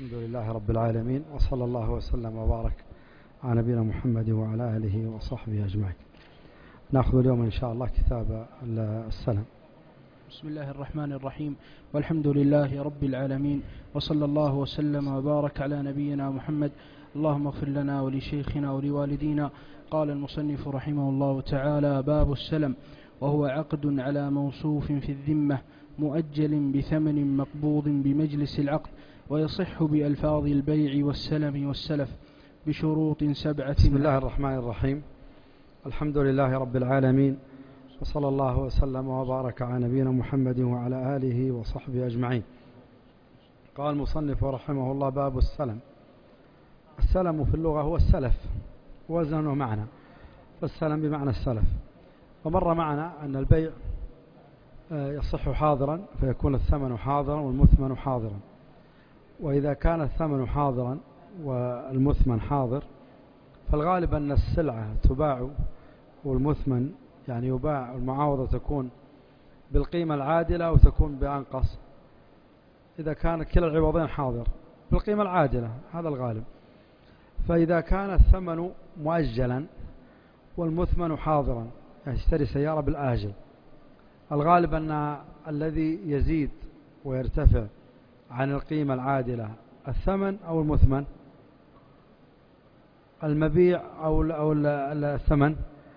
الحمد لله رب العالمين، وصلى الله وسلم وبارك على نبينا محمد وعلى آله وصحبه أجمعين. نأخذ اليوم إن شاء الله كتاب السلم. بسم الله الرحمن الرحيم، والحمد لله رب العالمين، وصلى الله وسلم وبارك على نبينا محمد. اللهم اغفر لنا ولشيخنا ولوالدينا. قال المصنف رحمه الله تعالى: باب السلم، وهو عقد على موصوف في الذمة مؤجل بثمن مقبوض بمجلس العقد، ويصح بألفاظ البيع والسلم والسلف بشروط 7. بسم الله الرحمن الرحيم، الحمد لله رب العالمين، وصلى الله وسلم وبارك على نبينا محمد وعلى آله وصحبه أجمعين. قال المصنف رحمه الله: باب السلم. السلم في اللغة هو السلف، وزن ومعنى، فالسلم بمعنى السلف. ومر معنا أن البيع يصح حاضرا، فيكون الثمن حاضرا والمثمن حاضرا. وإذا كان الثمن حاضرا والمثمن حاضر، فالغالب أن السلعة تباع والمثمن يعني يباع، والمعاوضة تكون بالقيمة العادلة أو تكون بأنقص. إذا كان كلا العوضين حاضر بالقيمة العادلة، هذا الغالب. فإذا كان الثمن مؤجلا والمثمن حاضرا، يعني اشتري سيارة بالآجل، الغالب أن الذي يزيد ويرتفع عن القيمة العادلة الثمن أو المثمن، المبيع أو الثمن،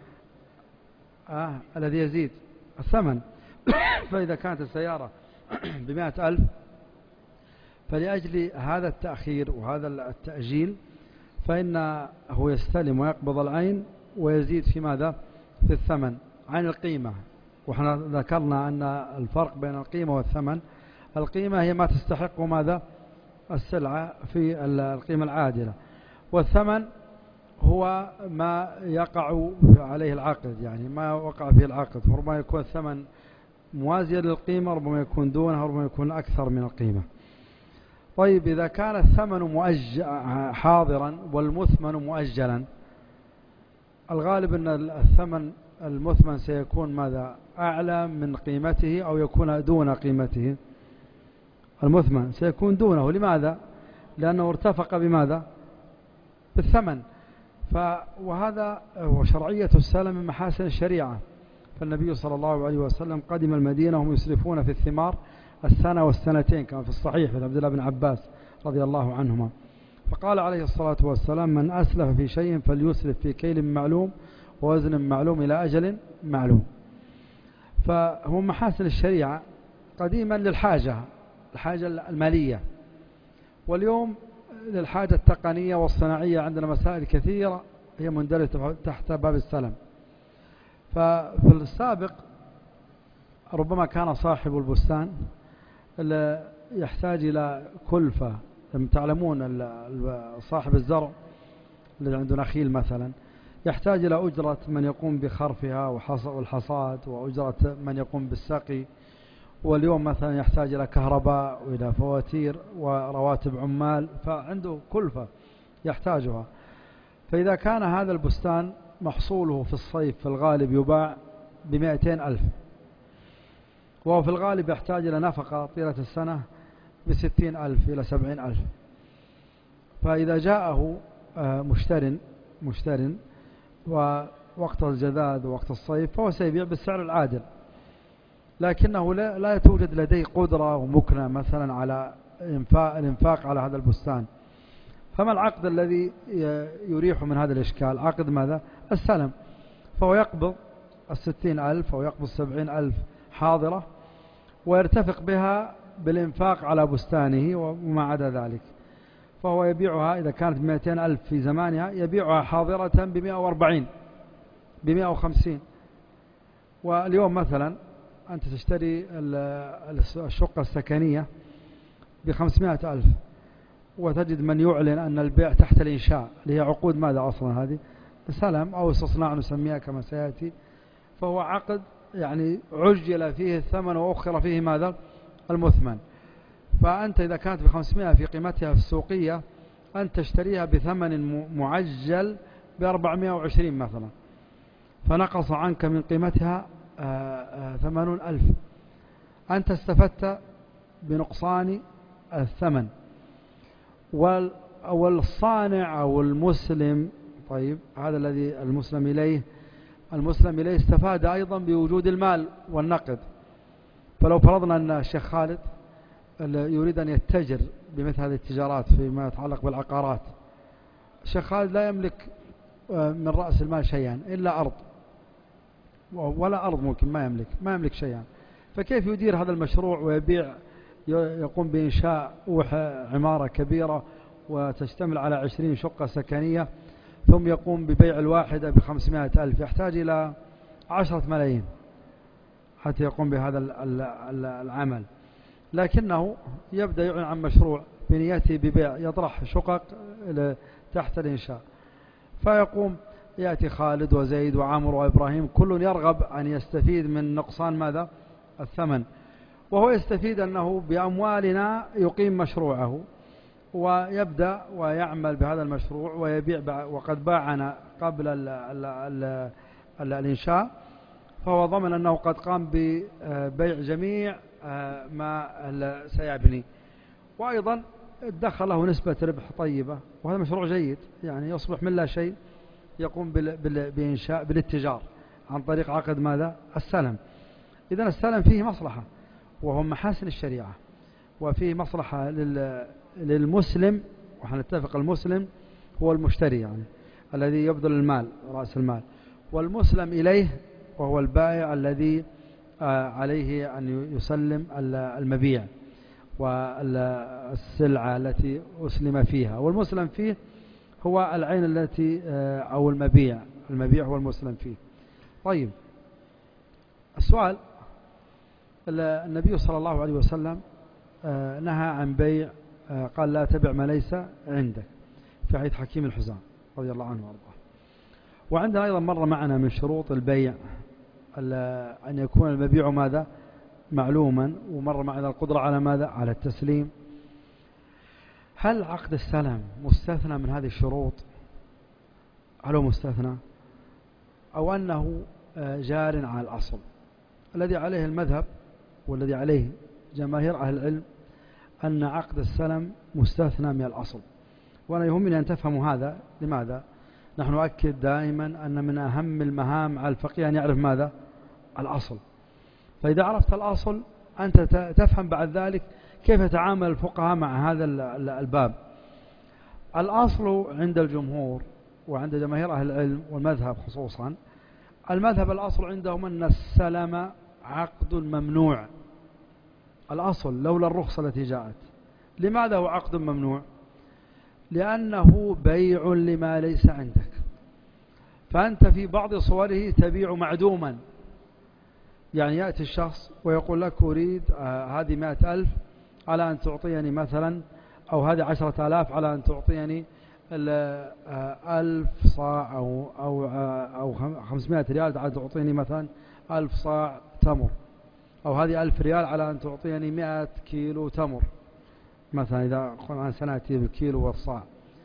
الذي يزيد الثمن. فإذا كانت السيارة ب100,000، فلأجل هذا التأخير وهذا التأجيل فإنه يستلم ويقبض العين ويزيد في ماذا؟ في الثمن عن القيمة. وإحنا ذكرنا أن الفرق بين القيمة والثمن: القيمة هي ما تستحق ماذا؟ السلعة في القيمة العادلة، والثمن هو ما يقع عليه العقد، يعني ما وقع فيه العقد. فربما يكون الثمن موازيا للقيمة، ربما يكون دونها، ربما يكون أكثر من القيمة. طيب، إذا كان الثمن حاضرا والمثمن مؤجلا، الغالب أن الثمن المثمن سيكون ماذا؟ أعلى من قيمته أو يكون دون قيمته. المثمن سيكون دونه. لماذا؟ لأنه ارتفق بماذا؟ بالثمن. وهذا وشرعية السلم من محاسن الشريعة. فالنبي صلى الله عليه وسلم قدم المدينة وهم يسرفون في الثمار السنة والسنتين، كما في الصحيح في عبد الله بن عباس رضي الله عنهما. فقال عليه الصلاة والسلام: من أسلف في شيء فليسلف في كيل معلوم ووزن معلوم إلى أجل معلوم. فهو محاسن الشريعة قديما للحاجة، الحاجة المالية، واليوم للحاجة التقنية والصناعية. عندنا مسائل كثيرة هي مندرجة تحت باب السلم. ففي السابق ربما كان صاحب البستان يحتاج إلى كلفة. تعلمون صاحب الزرع الذي عنده نخيل مثلا يحتاج إلى أجرة من يقوم بخرفها والحصاد، وأجرة من يقوم بالسقي. واليوم مثلا يحتاج إلى كهرباء وإلى فواتير ورواتب عمال، فعنده كلفة يحتاجها. فإذا كان هذا البستان محصوله في الصيف في الغالب يباع ب200,000، وهو في الغالب يحتاج إلى نفقة طيلة السنة ب60,000 إلى 70,000. فإذا جاءه مشتر ووقت الجذاذ ووقت الصيف، فهو سيبيع بالسعر العادل، لكنه لا توجد لديه قدرة ومكنة مثلا على الإنفاق على هذا البستان. فما العقد الذي يريح من هذا الإشكال؟ عقد ماذا؟ السلم. فهو يقبض 60,000 أو يقبض 70,000 حاضرة، ويرتفق بها بالإنفاق على بستانه وما عدا ذلك. فهو يبيعها إذا كانت 200,000 في زمانها، يبيعها حاضرة ب140 ب150. واليوم مثلا أنت تشتري الشقة السكنية ب500,000، وتجد من يعلن أن البيع تحت الإنشاء، اللي هي عقود ماذا أصلا؟ هذه سلم أو استصناع نسميها كما سيأتي. فهو عقد يعني عجل فيه الثمن وأخر فيه ماذا؟ المثمن. فأنت إذا كانت ب500 في قيمتها في السوقية، أنت تشتريها بثمن معجل ب420 مثلا، فنقص عنك من قيمتها 80,000. أنت استفدت بنقصان الثمن. والصانع أو المسلم، طيب هذا الذي المسلم إليه استفاد أيضا بوجود المال والنقد. فلو فرضنا أن الشيخ خالد يريد أن يتجر بمثل هذه التجارات فيما يتعلق بالعقارات، الشيخ خالد لا يملك من رأس المال شيئا إلا أرض، ولا أرض ممكن ما يملك شيئا، فكيف يدير هذا المشروع ويبيع، يقوم بإنشاء عمارة كبيرة وتشتمل على 20 شقة سكنية، ثم يقوم ببيع الواحدة ب500,000، يحتاج إلى 10 ملايين حتى يقوم بهذا العمل. لكنه يبدأ يعلن عن مشروع بنيته ببيع، يطرح شقق تحت الإنشاء، فيقوم يأتي خالد وزيد وعمر وإبراهيم، كل يرغب أن يستفيد من نقصان ماذا؟ الثمن، وهو يستفيد أنه بأموالنا يقيم مشروعه ويبدأ ويعمل بهذا المشروع ويبيع، وقد باعنا قبل الإنشاء، فهو ضمن أنه قد قام ببيع جميع ما سيبني، وأيضا دخل له نسبة ربح طيبة، وهذا مشروع جيد، يعني يصبح من لا شيء يقوم بإنشاء بالاتجار عن طريق عقد ماذا؟ السلم. إذن السلم فيه مصلحة، وهو محاسن الشريعة، وفيه مصلحة للمسلم، وحنتفق المسلم هو المشتري يعني الذي يبذل المال رأس المال، والمسلم إليه وهو البائع الذي عليه أن يسلم المبيع والسلعة التي أسلم فيها، والمسلم فيه هو العين التي أو المبيع هو المسلم فيه. طيب السؤال، النبي صلى الله عليه وسلم نهى عن بيع، قال لا تبع ما ليس عندك، في حديث حكيم الحزام رضي الله عنه وارضاه. وعندنا أيضا مر معنا من شروط البيع أن يكون المبيع ماذا؟ معلوما، ومر معنا القدرة على ماذا؟ على التسليم. هل عقد السلم مستثنى من هذه الشروط؟ هل هو مستثنى أو أنه جار على الأصل الذي عليه المذهب والذي عليه جماهير أهل العلم، أن عقد السلم مستثنى من الأصل؟ وأنا يهمني أن تفهموا هذا. لماذا؟ نحن نؤكد دائما أن من أهم المهام على الفقيه أن يعرف ماذا؟ الأصل. فإذا عرفت الأصل أنت تفهم بعد ذلك كيف يتعامل الفقهاء مع هذا الباب. الأصل عند الجمهور وعند جماهير أهل العلم والمذهب خصوصا، المذهب الأصل عندهم أن السلم عقد ممنوع. الأصل لولا الرخصة التي جاءت. لماذا هو عقد ممنوع؟ لأنه بيع لما ليس عندك، فأنت في بعض صوره تبيع معدوما. يعني يأتي الشخص ويقول لك أريد هذه 100,000 على أن تعطيني مثلا، أو هذه 10,000 على أن تعطيني 1000 صاع أو 500 ريال على أن تعطيني مثلا 1000 صاع تمر، أو هذه 1000 ريال على أن تعطيني 100 كيلو تمر مثلا، إذا قلنا عن سنأتي بالكيلو والصاع.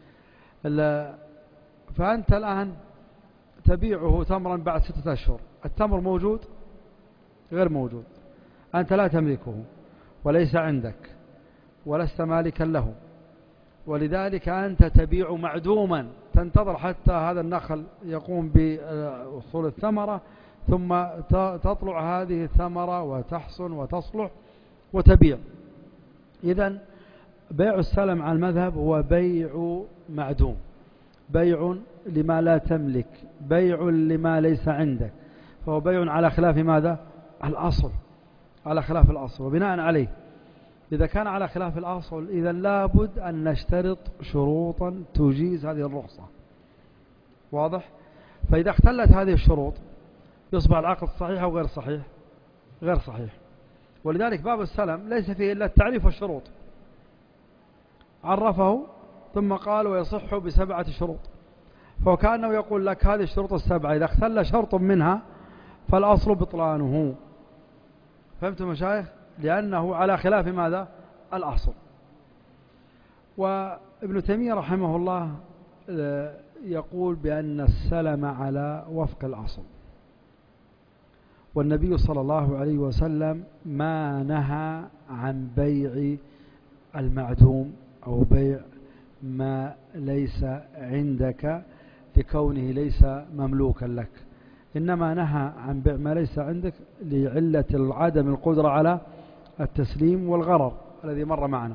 فأنت الآن تبيعه تمرا بعد 6 أشهر، التمر موجود؟ غير موجود، أنت لا تملكه وليس عندك ولست مالكا له، ولذلك أنت تبيع معدوما، تنتظر حتى هذا النخل يقوم بوصول الثمرة، ثم تطلع هذه الثمرة وتحصن وتصلح وتبيع. إذن بيع السلم على المذهب هو بيع معدوم، بيع لما لا تملك، بيع لما ليس عندك، فهو بيع على خلاف ماذا؟ الأصل، على خلاف الأصل. وبناء عليه إذا كان على خلاف الأصل إذا لابد أن نشترط شروطا تجيز هذه الرخصة. واضح؟ فإذا اختلت هذه الشروط يصبح العقد صحيح أو غير صحيح؟ غير صحيح. ولذلك باب السلم ليس فيه إلا التعريف والشروط، عرفه ثم قال ويصح ب7 شروط، فكأنه يقول لك هذه الشروط ال7 إذا اختل شرط منها فالأصل بطلانه. فهمتم مشايخ؟ لأنه على خلاف ماذا؟ الأصل. وابن تيمية رحمه الله يقول بأن السلم على وفق الأصل، والنبي صلى الله عليه وسلم ما نهى عن بيع المعدوم أو بيع ما ليس عندك لكونه ليس مملوكا لك، إنما نهى عن بيع ما ليس عندك لعلة عدم القدرة على التسليم والغرر الذي مر معنا.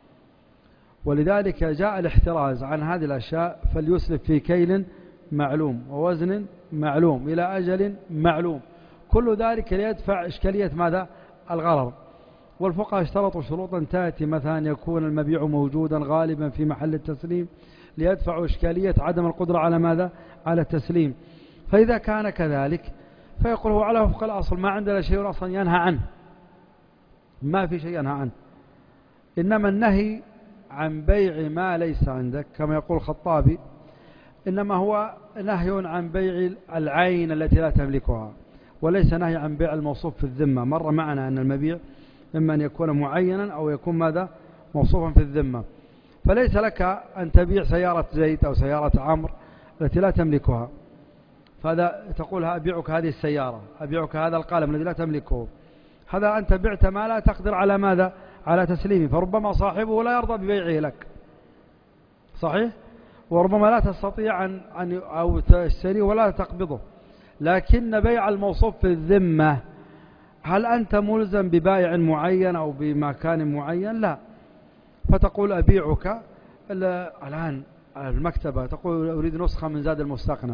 ولذلك جاء الاحتراز عن هذه الأشياء، فليسلف في كيل معلوم ووزن معلوم إلى أجل معلوم، كل ذلك ليدفع إشكالية ماذا؟ الغرر. والفقهاء اشترطوا شروطا تأتي، مثلا يكون المبيع موجودا غالبا في محل التسليم ليدفع إشكالية عدم القدرة على ماذا؟ على التسليم. فإذا كان كذلك فيقول هو على وفق الأصل، ما عندنا شيء أصلا ينهى عنه، ما في شيء ينهى عنه. إنما النهي عن بيع ما ليس عندك كما يقول الخطابي إنما هو نهي عن بيع العين التي لا تملكها، وليس نهي عن بيع الموصوف في الذمة. مر معنا أن المبيع إما أن يكون معينا أو يكون ماذا؟ موصوفا في الذمة. فليس لك أن تبيع سيارة زيد أو سيارة عمرو التي لا تملكها، فهذا تقول أبيعك هذه السيارة، أبيعك هذا القلم الذي لا تملكه، هذا أنت بعت ما لا تقدر على ماذا؟ على تسليمه، فربما صاحبه لا يرضى ببيعه لك، صحيح؟ وربما لا تستطيع أو تشتريه ولا تقبضه. لكن بيع الموصوف في الذمة هل أنت ملزم ببائع معين أو بمكان معين؟ لا. فتقول أبيعك الآن المكتبة تقول أريد نسخة من زاد المستقنع،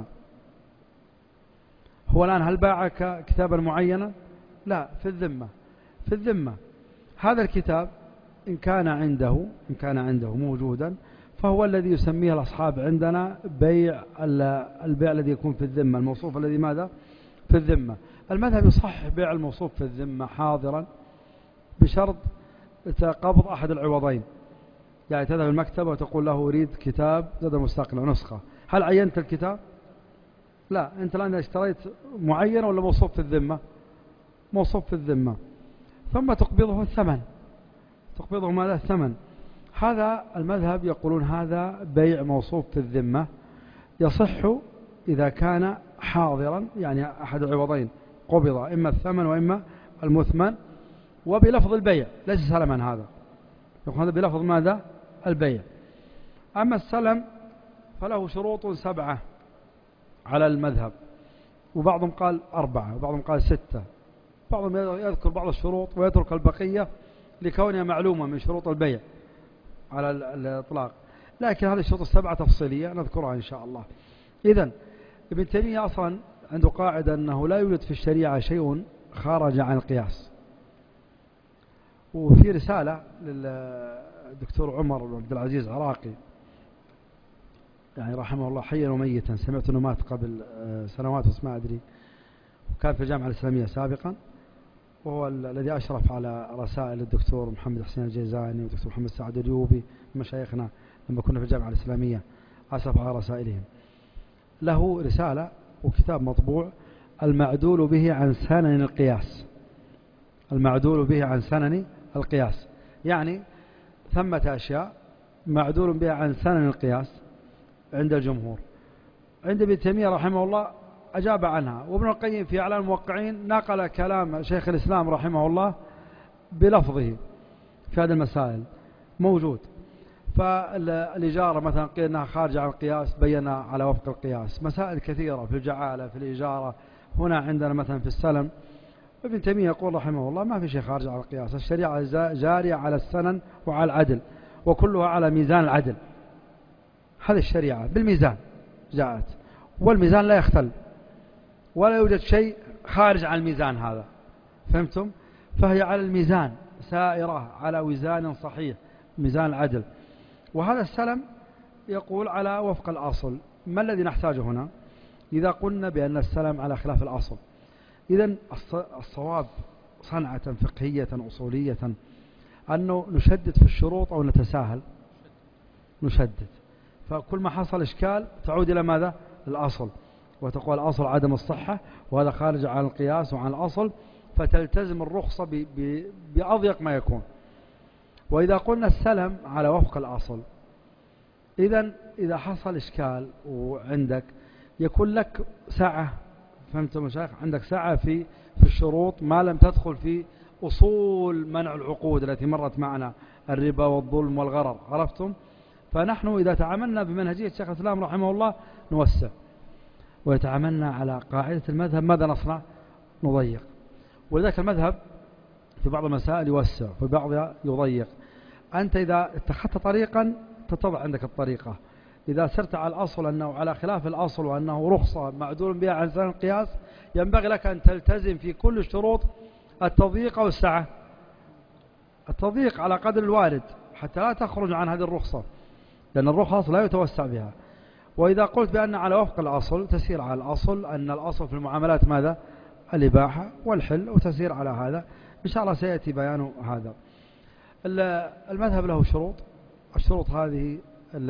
هو الآن هل باعك كتابا معينا؟ لا، في الذمة. في الذمة هذا الكتاب إن كان عنده موجودا فهو الذي يسميه الأصحاب عندنا بيع البيع الذي يكون في الذمة، الموصوف الذي ماذا؟ في الذمة. المذهب يصحح بيع الموصوف في الذمة حاضرا بشرط قبض أحد العوضين، يعني تذهب المكتبة وتقول له أريد كتاب زاد المستقنع نسخة، هل عينت الكتاب؟ لا، أنت الآن اشتريت معين ولا موصوف في الذمة؟ موصوف في الذمة، ثم تقبضه الثمن، تقبضه ماذا؟ الثمن. هذا المذهب يقولون هذا بيع موصوف في الذمة، يصح إذا كان حاضرا، يعني أحد العوضين قبض، إما الثمن وإما المثمن، وبلفظ البيع ليس سلما، هذا يقول هذا بلفظ ماذا؟ البيع. أما السلم فله شروط 7 على المذهب، وبعضهم قال 4 وبعضهم قال 6، بعضهم يذكر بعض الشروط ويترك البقية لكونها معلومة من شروط البيع على الإطلاق، لكن هذه الشروط 7 تفصيلية نذكرها إن شاء الله. إذن ابن تيمية أصلا عنده قاعدة أنه لا يوجد في الشريعة شيء خارج عن القياس. وفي رسالة للدكتور عمر بن عبد العزيز عراقي يعني رحمه الله حيا وميتا، سمعت أنه مات قبل سنوات بس ما أدري، وكان في الجامعة الإسلامية سابقا، وهو الذي أشرف على رسائل الدكتور محمد حسين الجيزاني والدكتور محمد سعد اليوبي مشايخنا لما كنا في الجامعة الإسلامية، أشرف على رسائلهم. له رسالة وكتاب مطبوع المعدول به عن سنن القياس، المعدول به عن سنن القياس، يعني ثمة أشياء معدول بها عن سنن القياس عند الجمهور. عند ابن تيمية رحمه الله أجاب عنها، وابن القيم في أعلام الموقعين نقل كلام شيخ الإسلام رحمه الله بلفظه في هذه المسائل موجود. فالإجارة مثلا قيل أنها خارجة عن القياس، بينا على وفق القياس. مسائل كثيرة في الجعالة، في الإجارة، هنا عندنا مثلا في السلم، ابن تيمية يقول رحمه الله ما في شيء خارج عن القياس، الشريعة جارية على السنن وعلى العدل، وكلها على ميزان العدل. هذه الشريعة بالميزان جاءت، والميزان لا يختل، ولا يوجد شيء خارج عن الميزان هذا، فهمتم؟ فهي على الميزان سائرة على وزان صحيح، ميزان العدل. وهذا السلم يقول على وفق الأصل. ما الذي نحتاجه هنا إذا قلنا بأن السلم على خلاف الأصل؟ إذن الصواب صنعة فقهية أصولية أنه نشدد في الشروط أو نتساهل؟ نشدد. فكل ما حصل إشكال تعود إلى ماذا؟ الأصل، وتقول الأصل عدم الصحة، وهذا خارج عن القياس وعن الأصل، فتلتزم الرخصة بأضيق ما يكون. وإذا قلنا السلم على وفق الأصل، إذن إذا حصل إشكال وعندك يكون لك سعة، فهمتم يا شيخ؟ عندك سعة في الشروط ما لم تدخل في أصول منع العقود التي مرت معنا، الربا والظلم والغرر، عرفتم؟ فنحن إذا تعاملنا بمنهجية شيخ الإسلام رحمه الله نوسع، ويتعاملنا على قاعدة المذهب ماذا نصنع؟ نضيق. ولذلك المذهب في بعض المسائل يوسع، في بعضها يضيق. أنت إذا اتخذت طريقا تتضع عندك الطريقة، إذا سرت على الأصل أنه على خلاف الأصل وأنه رخصة معدول بها عن سنة القياس، ينبغي لك أن تلتزم في كل شروط التضييق أو السعة. التضييق على قدر الوارد حتى لا تخرج عن هذه الرخصة، لأن الرخص لا يتوسع بها. وإذا قلت بأن على وفق الأصل تسير على الأصل، أن الأصل في المعاملات ماذا؟ الإباحة والحل، وتسير على هذا إن شاء الله سيأتي بيان هذا. المذهب له شروط، الشروط هذه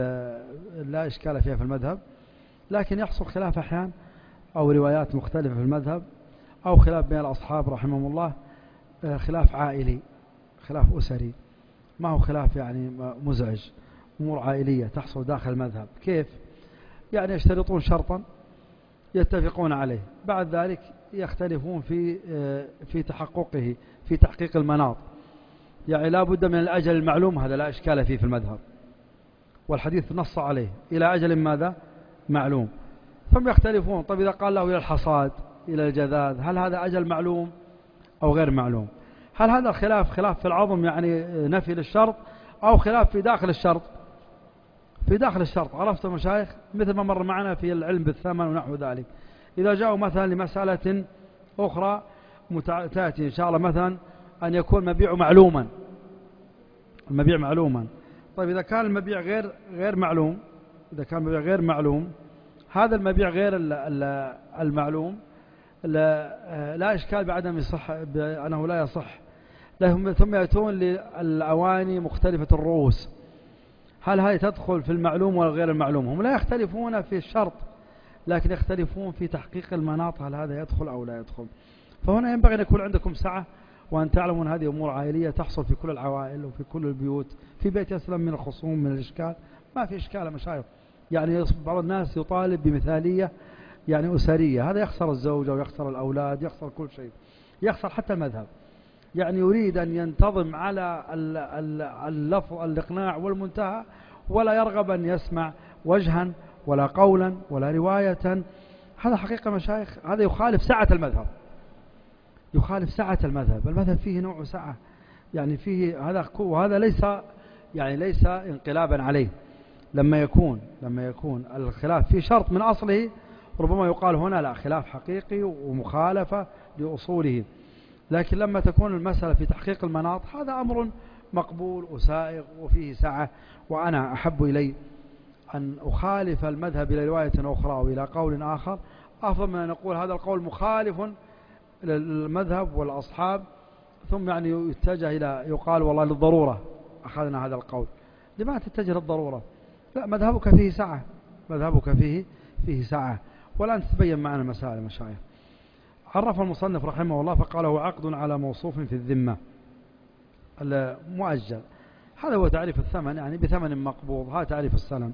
لا إشكال فيها في المذهب، لكن يحصل خلاف أحيان أو روايات مختلفة في المذهب، أو خلاف بين الأصحاب رحمهم الله، خلاف عائلي، خلاف أسري، ما هو خلاف يعني مزعج، أمور عائلية تحصل داخل المذهب. كيف؟ يعني يشترطون شرطا يتفقون عليه، بعد ذلك يختلفون في تحققه، في تحقيق المناط. يعني لا بد من الأجل المعلوم، هذا لا إشكال فيه في المذهب، والحديث نص عليه إلى أجل ماذا؟ معلوم. ثم يختلفون، طيب إذا قال له إلى الحصاد إلى الجذاذ، هل هذا أجل معلوم أو غير معلوم؟ هل هذا الخلاف خلاف في العظم يعني نفي للشرط، أو خلاف في داخل الشرط؟ في داخل الشرط. عرفت مشايخ؟ مثل ما مر معنا في العلم بالثمن ونحو ذلك، إذا جاءوا مثلا لمسألة أخرى تأتي إن شاء الله مثلا أن يكون مبيع معلوما، المبيع معلوما. طيب إذا كان المبيع غير معلوم، إذا كان المبيع غير معلوم، هذا المبيع غير المعلوم لا إشكال بعدم يصح، بأنه لا يصح. ثم يأتون للأواني مختلفة الرؤوس، هل هذه تدخل في المعلوم ولا غير المعلوم؟ هم لا يختلفون في الشرط، لكن يختلفون في تحقيق المناط، هل هذا يدخل أو لا يدخل. فهنا ينبغي أن يكون عندكم سعة، وأن تعلموا أن هذه أمور عائلية تحصل في كل العوائل وفي كل البيوت. في بيت يسلم من الخصوم من الإشكال، ما في إشكال مشايخ. يعني بعض الناس يطالب بمثالية يعني أسرية، هذا يخسر الزوجة ويخسر الأولاد، يخسر كل شيء، يخسر حتى المذهب. يعني يريد أن ينتظم على اللفظ الإقناع والمنتهى، ولا يرغب أن يسمع وجها ولا قولا ولا رواية. هذا حقيقة مشايخ، هذا يخالف سعة المذهب، يخالف سعة المذهب. المذهب فيه نوع سعة، يعني فيه هذا، وهذا ليس انقلابا عليه. لما يكون الخلاف في شرط من أصله، ربما يقال هنا لا، خلاف حقيقي ومخالفة لأصوله. لكن لما تكون المسألة في تحقيق المناط، هذا أمر مقبول وسائغ وفيه سعة. وأنا أحب إلي أن أخالف المذهب إلى رواية أخرى أو إلى قول آخر، أفضل من أن نقول هذا القول مخالف للمذهب والأصحاب، ثم يعني يتجه إلى يقال والله للضرورة أخذنا هذا القول. لما تتجه للضرورة؟ لا، مذهبك فيه سعة، مذهبك فيه سعة. والآن تتبين معنا المسائل مشايخ. عرف المصنف رحمه الله فقال هو عقد على موصوف في الذمة المؤجل. هذا هو تعريف الثمن، يعني بثمن مقبوض، هذا تعريف السلم.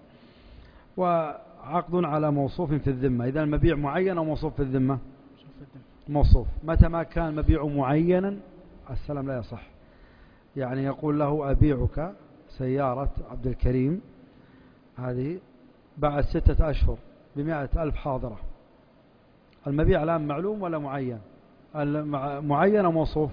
وعقد على موصوف في الذمة، إذا المبيع معين أو موصوف في الذمة؟ موصوف. متى ما كان المبيع معينا السلم لا يصح. يعني يقول له أبيعك سيارة عبد الكريم هذه بعد 6 أشهر ب100,000 حاضرة. المبيع الآن معلوم ولا معين؟ معين أو موصوف؟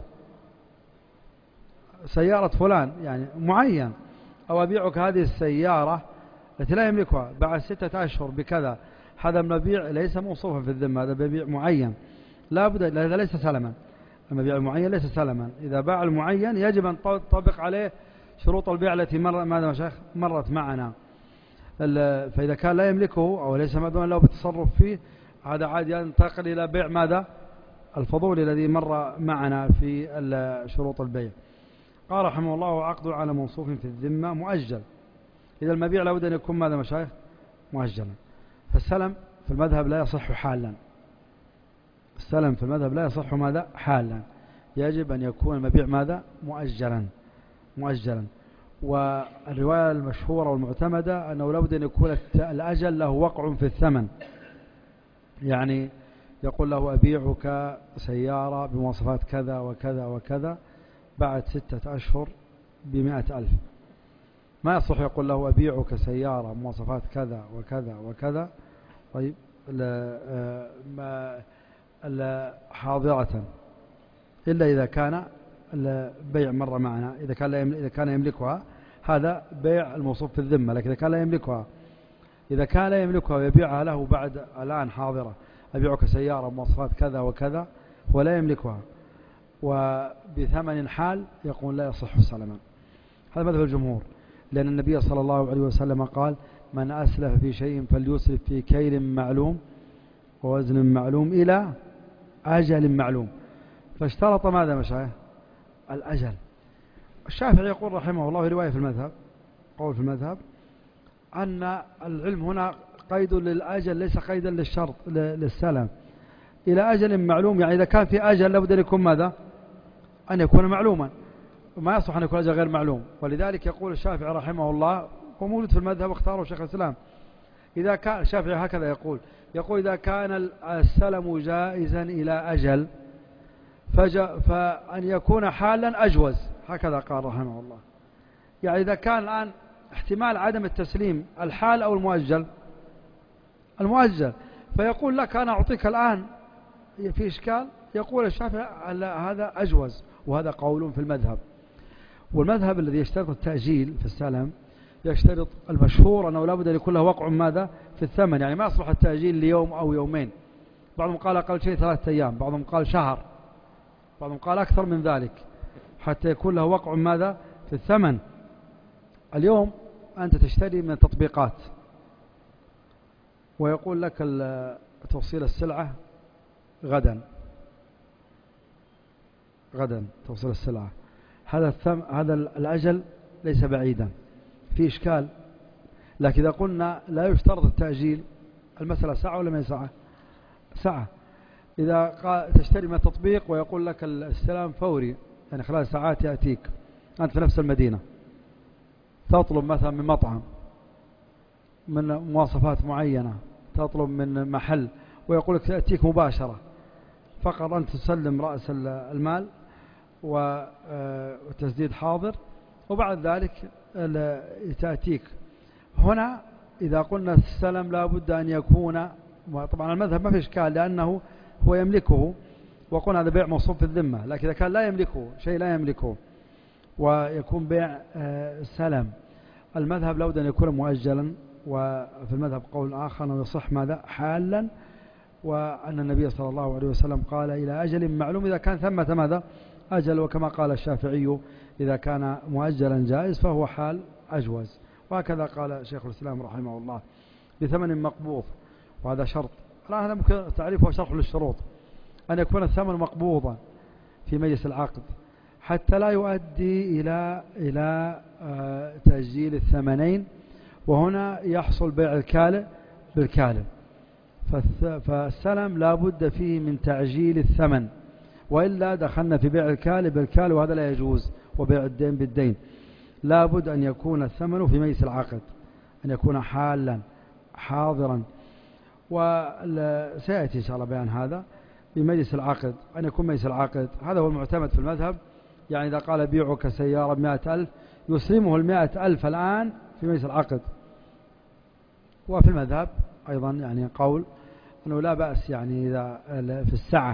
سيارة فلان يعني معين. أو أبيعك هذه السيارة التي لا يملكها بعد 6 أشهر بكذا، هذا المبيع ليس موصوفا في الذمة، هذا مبيع معين، لا بد، هذا ليس سلما. المبيع المعين ليس سلما. إذا باع المعين يجب أن تطبق عليه شروط البيع التي مرت معنا. فإذا كان لا يملكه أو ليس مأذونا له بالتصرف فيه، هذا عاد ينتقل إلى بيع ماذا؟ الفضول الذي مر معنا في شروط البيع. قال رحمه الله عقد على موصوف في الذمة مؤجل. إذا المبيع لابد أن يكون ماذا مشايخ؟ مؤجلا. فالسلم في المذهب لا يصح حالا. السلم في المذهب لا يصح ماذا؟ حالا. يجب أن يكون المبيع ماذا؟ مؤجلا. والرواية المشهورة والمعتمدة أنه لابد أن يكون الأجل له وقع في الثمن. يعني يقول له أبيعك سيارة بمواصفات كذا وكذا وكذا بعد 6 أشهر ب100,000. ما يصح يقول له أبيعك سيارة مواصفات كذا وكذا وكذا، طيب حاضرة، إلا إذا كان البيع مر معنا، إذا كان يملكها، هذا بيع الموصوف في الذمة. لكن إذا كان لا يملكها، إذا كان لا يملكها ويبيعها له بعد الآن حاضرة، أبيعك سيارة مواصفات كذا وكذا ولا يملكها وبثمن حال، يقول لا يصح سلما. هذا مذهب الجمهور، لأن النبي صلى الله عليه وسلم قال: من أسلف في شيء فليسلف في كيل معلوم ووزن معلوم إلى أجل معلوم. فاشترط ماذا مشايخ؟ الأجل. الشافعي يقول رحمه الله في رواية في المذهب، قول في المذهب، أن العلم هنا قيد للأجل ليس قيدا للشرط للسلم. إلى أجل معلوم، يعني إذا كان في أجل لابد أن يكون ماذا؟ أن يكون معلوما، وما يصح أن يكون أجل غير معلوم. ولذلك يقول الشافعي رحمه الله، وموجود في المذهب واختاره شيخ الإسلام، إذا كان الشافعي هكذا يقول إذا كان السلم جائزا إلى أجل فأن يكون حالا أجوز، هكذا قال رحمه الله. يعني إذا كان الآن احتمال عدم التسليم الحال أو المؤجل، فيقول لك أنا أعطيك الآن في إشكال، يقول الشافعي هذا أجوز، وهذا قول في المذهب. والمذهب الذي يشترط التأجيل في السلم يشترط المشهور أنه لابد أن يكون له وقع ماذا؟ في الثمن، يعني ما يصلح التأجيل ليوم أو يومين، بعضهم قال أقل شيء 3 أيام، بعضهم قال شهر، بعضهم قال أكثر من ذلك، حتى يكون له وقع ماذا؟ في الثمن. اليوم أنت تشتري من التطبيقات ويقول لك توصيل السلعة غدا توصيل السلعة، هذا الأجل ليس بعيدا، في إشكال. لكن إذا قلنا لا يشترط التأجيل، المسألة ساعة ولا ما ساعة؟ ساعة. إذا تشتري من التطبيق ويقول لك الاستلام فوري، يعني خلال ساعات يأتيك، أنت في نفس المدينة، تطلب مثلا من مطعم من مواصفات معينة، تطلب من محل ويقول لك تأتيك مباشرة، فقط أنت تسلم رأس المال وتسديد حاضر، وبعد ذلك تأتيك. هنا إذا قلنا السلم لا بد أن يكون، طبعا المذهب ما في إشكال لأنه هو يملكه، وقلنا هذا بيع موصوف في الذمة. لكن إذا كان لا يملكه شيء، لا يملكه ويكون بيع سلم، المذهب لا بد أن يكون مؤجلا. وفي المذهب قول آخر أنه يصح ماذا؟ حالا، وأن النبي صلى الله عليه وسلم قال إلى أجل معلوم إذا كان ثمة ماذا؟ أجل. وكما قال الشافعي إذا كان مؤجلا جائز فهو حال أجوز، وهكذا قال شيخ الإسلام رحمه الله بثمن مقبوض، وهذا شرط. الآن هذا ممكن تعريفه شرح للشروط، أن يكون الثمن مقبوضا في مجلس العقد حتى لا يؤدي إلى تأجيل الثمنين، وهنا يحصل بيع الكالئ بالكالئ. فالسلم لا بد فيه من تعجيل الثمن، وإلا دخلنا في بيع الكالئ بالكالئ، وهذا لا يجوز، وبيع الدين بالدين. لا بد أن يكون الثمن في مجلس العقد، أن يكون حالا حاضرا، وسيأتي إن شاء الله بيان هذا بمجلس العقد، أن يكون مجلس العقد هذا هو المعتمد في المذهب. يعني إذا قال بيعك سيارة ب100,000 يسلمه 100,000 الآن في مجلس العقد. وفي المذهب أيضا يعني قول أنه لا بأس، يعني إذا في السعة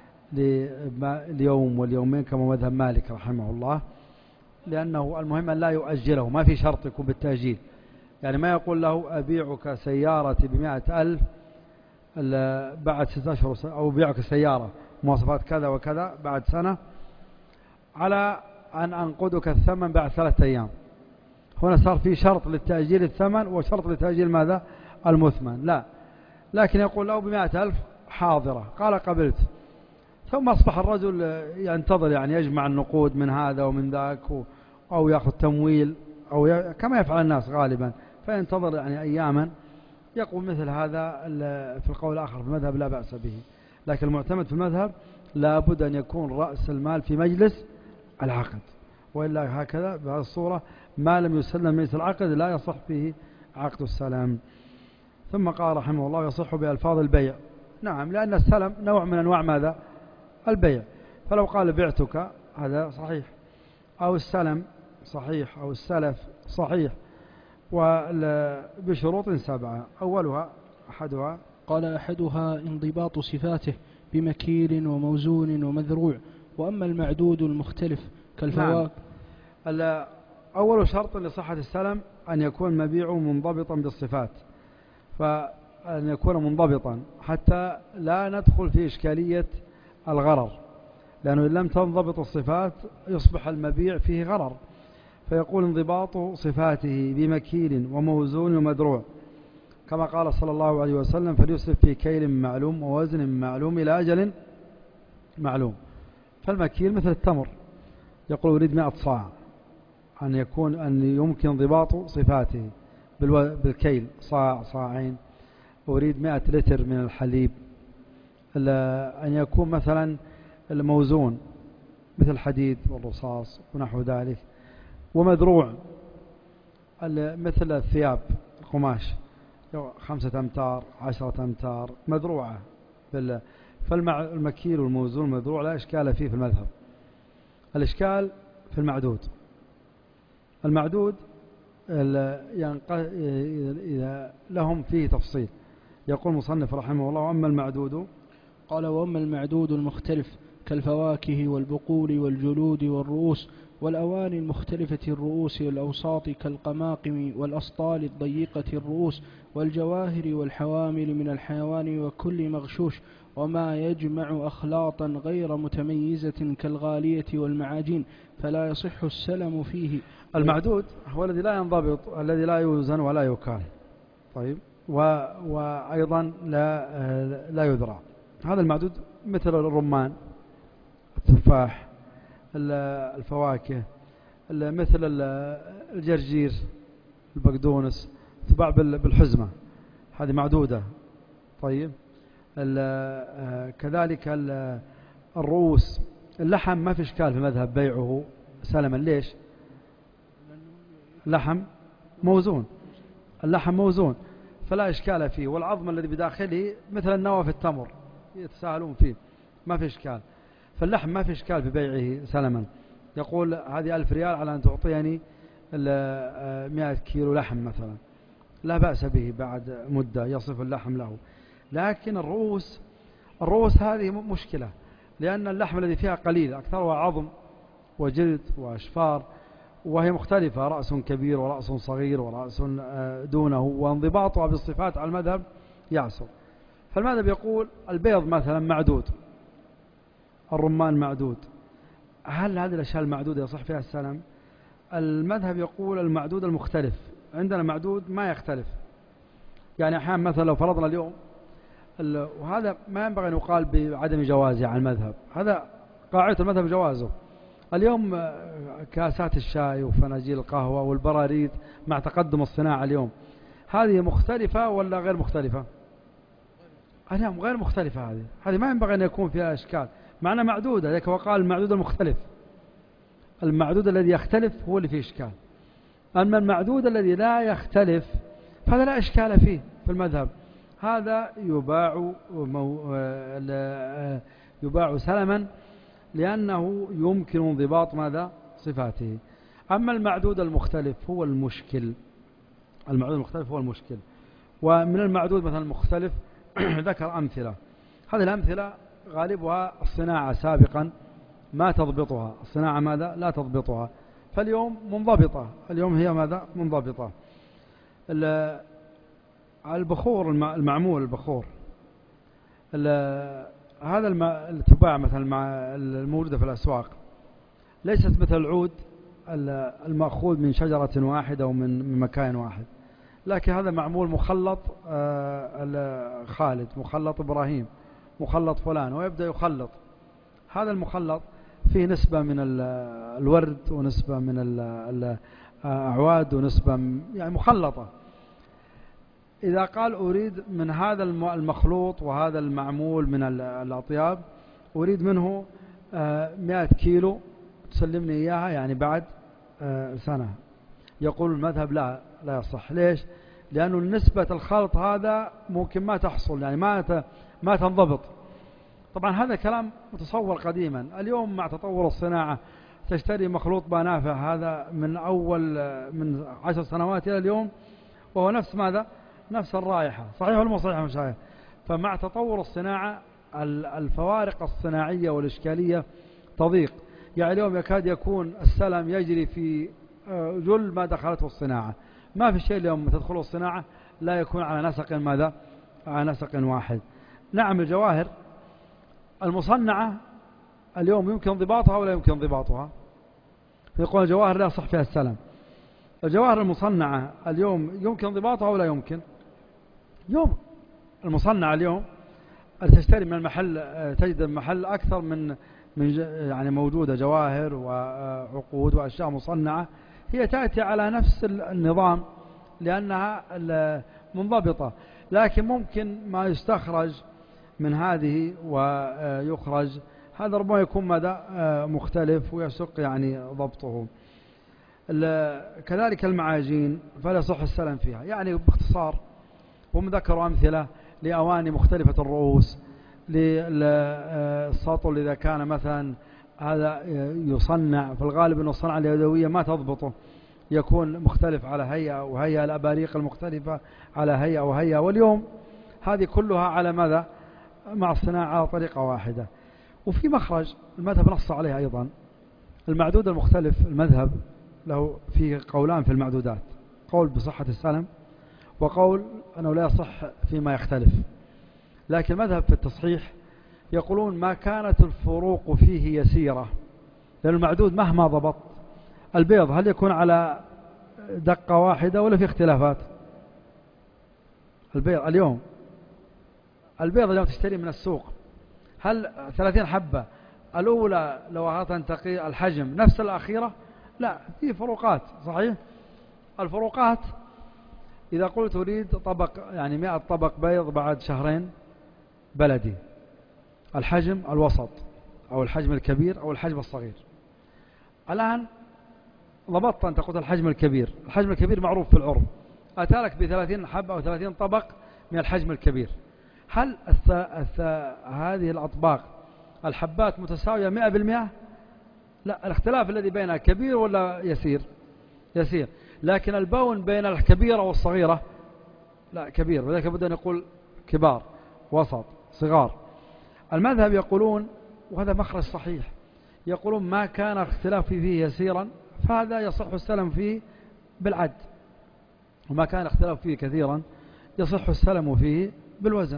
ليوم واليومين كما مذهب مالك رحمه الله، لأنه المهم أن لا يؤجله، ما في شرط يكون بالتأجيل. يعني ما يقول له أبيعك سيارتي ب100,000 بعد 6 أشهر، أو أبيعك سيارة مواصفات كذا وكذا بعد سنة، على أن أنقدك الثمن بعد 3 أيام. هنا صار في شرط للتأجيل الثمن وشرط لتأجيل ماذا؟ المثمن. لا، لكن يقول له ب100,000 حاضرة، قال قبلت، ثم أصبح الرجل ينتظر، يعني يجمع النقود من هذا ومن ذاك، أو يأخذ تمويل، أو كما يفعل الناس غالبا، فينتظر يعني أياما. يقول مثل هذا في القول الآخر في المذهب لا بأس به، لكن المعتمد في المذهب لا بد أن يكون رأس المال في مجلس العقد، وإلا هكذا بهذه الصورة ما لم يسلم مجلس العقد لا يصح فيه عقد السلام. ثم قال رحمه الله يصح بألفاظ البيع. نعم، لأن السلم نوع من أنواع ماذا؟ البيع. فلو قال بعتك هذا صحيح، أو السلم صحيح أو السلف صحيح، وبشروط 7. أحدها قال أحدها انضباط صفاته بمكيل وموزون ومذروع. وأما المعدود المختلف كالفواكه. نعم. أول شرط لصحة السلم أن يكون مبيعه منضبطا بالصفات، فأن يكون منضبطا حتى لا ندخل في إشكالية الغرر، لأنه إن لم تنضبط الصفات يصبح المبيع فيه غرر. فيقول انضباط صفاته بمكيل وموزون ومدروع، كما قال صلى الله عليه وسلم فليسلف في كيل معلوم ووزن معلوم إلى أجل معلوم. فالمكيل مثل التمر، يقول أريد 100 صاع، أن يمكن انضباط صفاته بالكيل، صاع صاعين. أريد 100 لتر من الحليب. أن يكون مثلا الموزون مثل الحديد والرصاص ونحو ذلك. ومدروع مثل الثياب، القماش 5 أمتار 10 أمتار مدروعة. فالمكيل والموزون المدروع لا إشكال فيه في المذهب. الإشكال في المعدود. المعدود إذا لهم فيه تفصيل. يقول مصنف رحمه الله وأما المعدود. قال وأما المعدود المختلف كالفواكه والبقول والجلود والرؤوس والأواني المختلفة الرؤوس والأوساط كالقماقم والأسطال الضيقة الرؤوس والجواهر والحوامل من الحيوان وكل مغشوش وما يجمع أخلاطا غير متميزة كالغالية والمعاجين فلا يصح السلم فيه. المعدود هو الذي لا ينضبط، الذي لا يوزن ولا يكال. طيب. وأيضا لا يذرع. هذا المعدود مثل الرمان، التفاح، الفواكه، مثل الجرجير، البقدونس، تباع بالحزمة، هذه معدودة. طيب. كذلك الرؤوس. اللحم ما في إشكال في المذهب بيعه سلما. ليش؟ اللحم موزون فلا إشكال فيه. والعظم الذي بداخله مثل النوى في التمر يتساهلون فيه، ما في إشكال. فاللحم ما في إشكال في بيعه سلما. يقول هذه 1000 ريال على أن تعطيني 100 كيلو لحم مثلا، لا بأس به بعد مدة يصف اللحم له. لكن الرؤوس هذه مشكلة، لأن اللحم الذي فيها قليل، أكثرها عظم وجلد وأشفار، وهي مختلفة، رأس كبير ورأس صغير ورأس دونه، وانضباطها بالصفات على المذهب يعسر. فالمذهب يقول البيض مثلا معدود، الرمان معدود. هل هذه الأشياء المعدودة يصح فيها السلم؟ المذهب يقول المعدود المختلف. عندنا معدود ما يختلف، يعني أحيانا مثلا لو فرضنا اليوم، وهذا ما ينبغي أن يقال بعدم جوازه على المذهب، هذا قاعدة المذهب جوازه. اليوم كاسات الشاي وفناجيل القهوة والبراريد مع تقدم الصناعة اليوم، هذه مختلفة ولا غير مختلفة؟ نعم غير مختلفة. هذه ما ينبغي أن يكون فيها إشكال، معنى معدودة. ذلك وقال المعدود المختلف. المعدود الذي يختلف هو اللي فيه إشكال. أما المعدود الذي لا يختلف فهذا لا إشكال فيه في المذهب. هذا يباع سلما، لأنه يمكن انضباط ماذا؟ صفاته. أما المعدود المختلف هو المشكل. المعدود المختلف هو المشكل. ومن المعدود مثلا المختلف ذكر أمثلة. هذه الأمثلة غالبها الصناعة سابقا ما تضبطها، الصناعة ماذا؟ لا تضبطها. فاليوم منضبطة، اليوم هي ماذا؟ منضبطة. البخور المعمول، البخور هذا التباع مثلا مع الموجودة في الأسواق ليست مثل العود المأخوذ من شجرة واحدة ومن مكان واحد، لكن هذا معمول مخلط خالد، مخلط إبراهيم، مخلط فلان، ويبدأ يخلط. هذا المخلط فيه نسبة من الورد ونسبة من الأعواد ونسبة يعني مخلطة. إذا قال أريد من هذا المخلوط وهذا المعمول من الأطياب أريد منه 100 كيلو تسلمني إياها يعني بعد سنة، يقول المذهب لا يصح. ليش؟ لأنه نسبة الخلط هذا ممكن ما تحصل، يعني ما تنضبط. طبعا هذا كلام متصور قديما. اليوم مع تطور الصناعة تشتري مخلوط بنافع هذا من أول من 10 سنوات إلى اليوم وهو نفس ماذا؟ نفس الرائحة. صحيح ولا مو صحيح يا مشايخ؟ فمع تطور الصناعة الفوارق الصناعية والإشكالية تضيق. يعني اليوم يكاد يكون السلم يجري في جل ما دخلته الصناعة. ما في شيء اليوم تدخله الصناعة لا يكون على نسق ماذا؟ على نسق واحد. نعم الجواهر المصنعة اليوم يمكن ضباطها ولا يمكن ضباطها؟ يقول الجواهر لا يصح فيها السلم. الجواهر المصنعة اليوم يمكن ضباطها ولا يمكن؟ يوم المصنع اليوم تشتري من المحل تجد المحل أكثر من يعني موجودة جواهر وعقود وأشياء مصنعة هي تأتي على نفس النظام لأنها منضبطة، لكن ممكن ما يستخرج من هذه ويخرج هذا ربما يكون مدى مختلف ويسق يعني ضبطه. كذلك المعاجين فلا يصح السلم فيها. يعني باختصار هم ذكروا أمثلة لأواني مختلفة الرؤوس، للسطل إذا كان مثلا هذا يصنع في الغالب أن الصنعة اليدوية ما تضبطه، يكون مختلف على هيئة وهيئة، الأباريق المختلفة على هيئة وهيئة، واليوم هذه كلها على ماذا؟ مع الصناعة على طريقة واحدة. وفي مخرج المذهب نص عليه أيضا، المعدود المختلف المذهب له فيه قولان في المعدودات، قول بصحة السلم وقول أنه لا يصح فيما يختلف. لكن المذهب في التصحيح يقولون ما كانت الفروق فيه يسيرة، لأن المعدود مهما ضبط البيض هل يكون على دقة واحدة ولا في اختلافات؟ البيض اليوم تشتري من السوق هل 30 حبة الأولى لو أردت أن تقي الحجم نفس الأخيرة؟ لا، في فروقات. صحيح الفروقات إذا قلت أريد طبق يعني 100 طبق بيض بعد شهرين بلدي، الحجم الوسط أو الحجم الكبير أو الحجم الصغير، الآن ضبطت أن تقول الحجم الكبير. الحجم الكبير معروف في العرف، أتالك ب30 حبة أو 30 طبق من الحجم الكبير، هل هذه الأطباق الحبات متساوية 100%؟ لا، الاختلاف الذي بينها كبير ولا يسير؟ يسير. لكن البون بين الكبيرة والصغيرة لا كبير، وذلك بد أن يقول كبار وسط صغار. المذهب يقولون وهذا مخرج صحيح، يقولون ما كان اختلاف فيه يسيرا فهذا يصح السلم فيه بالعد، وما كان اختلاف فيه كثيرا يصح السلم فيه بالوزن.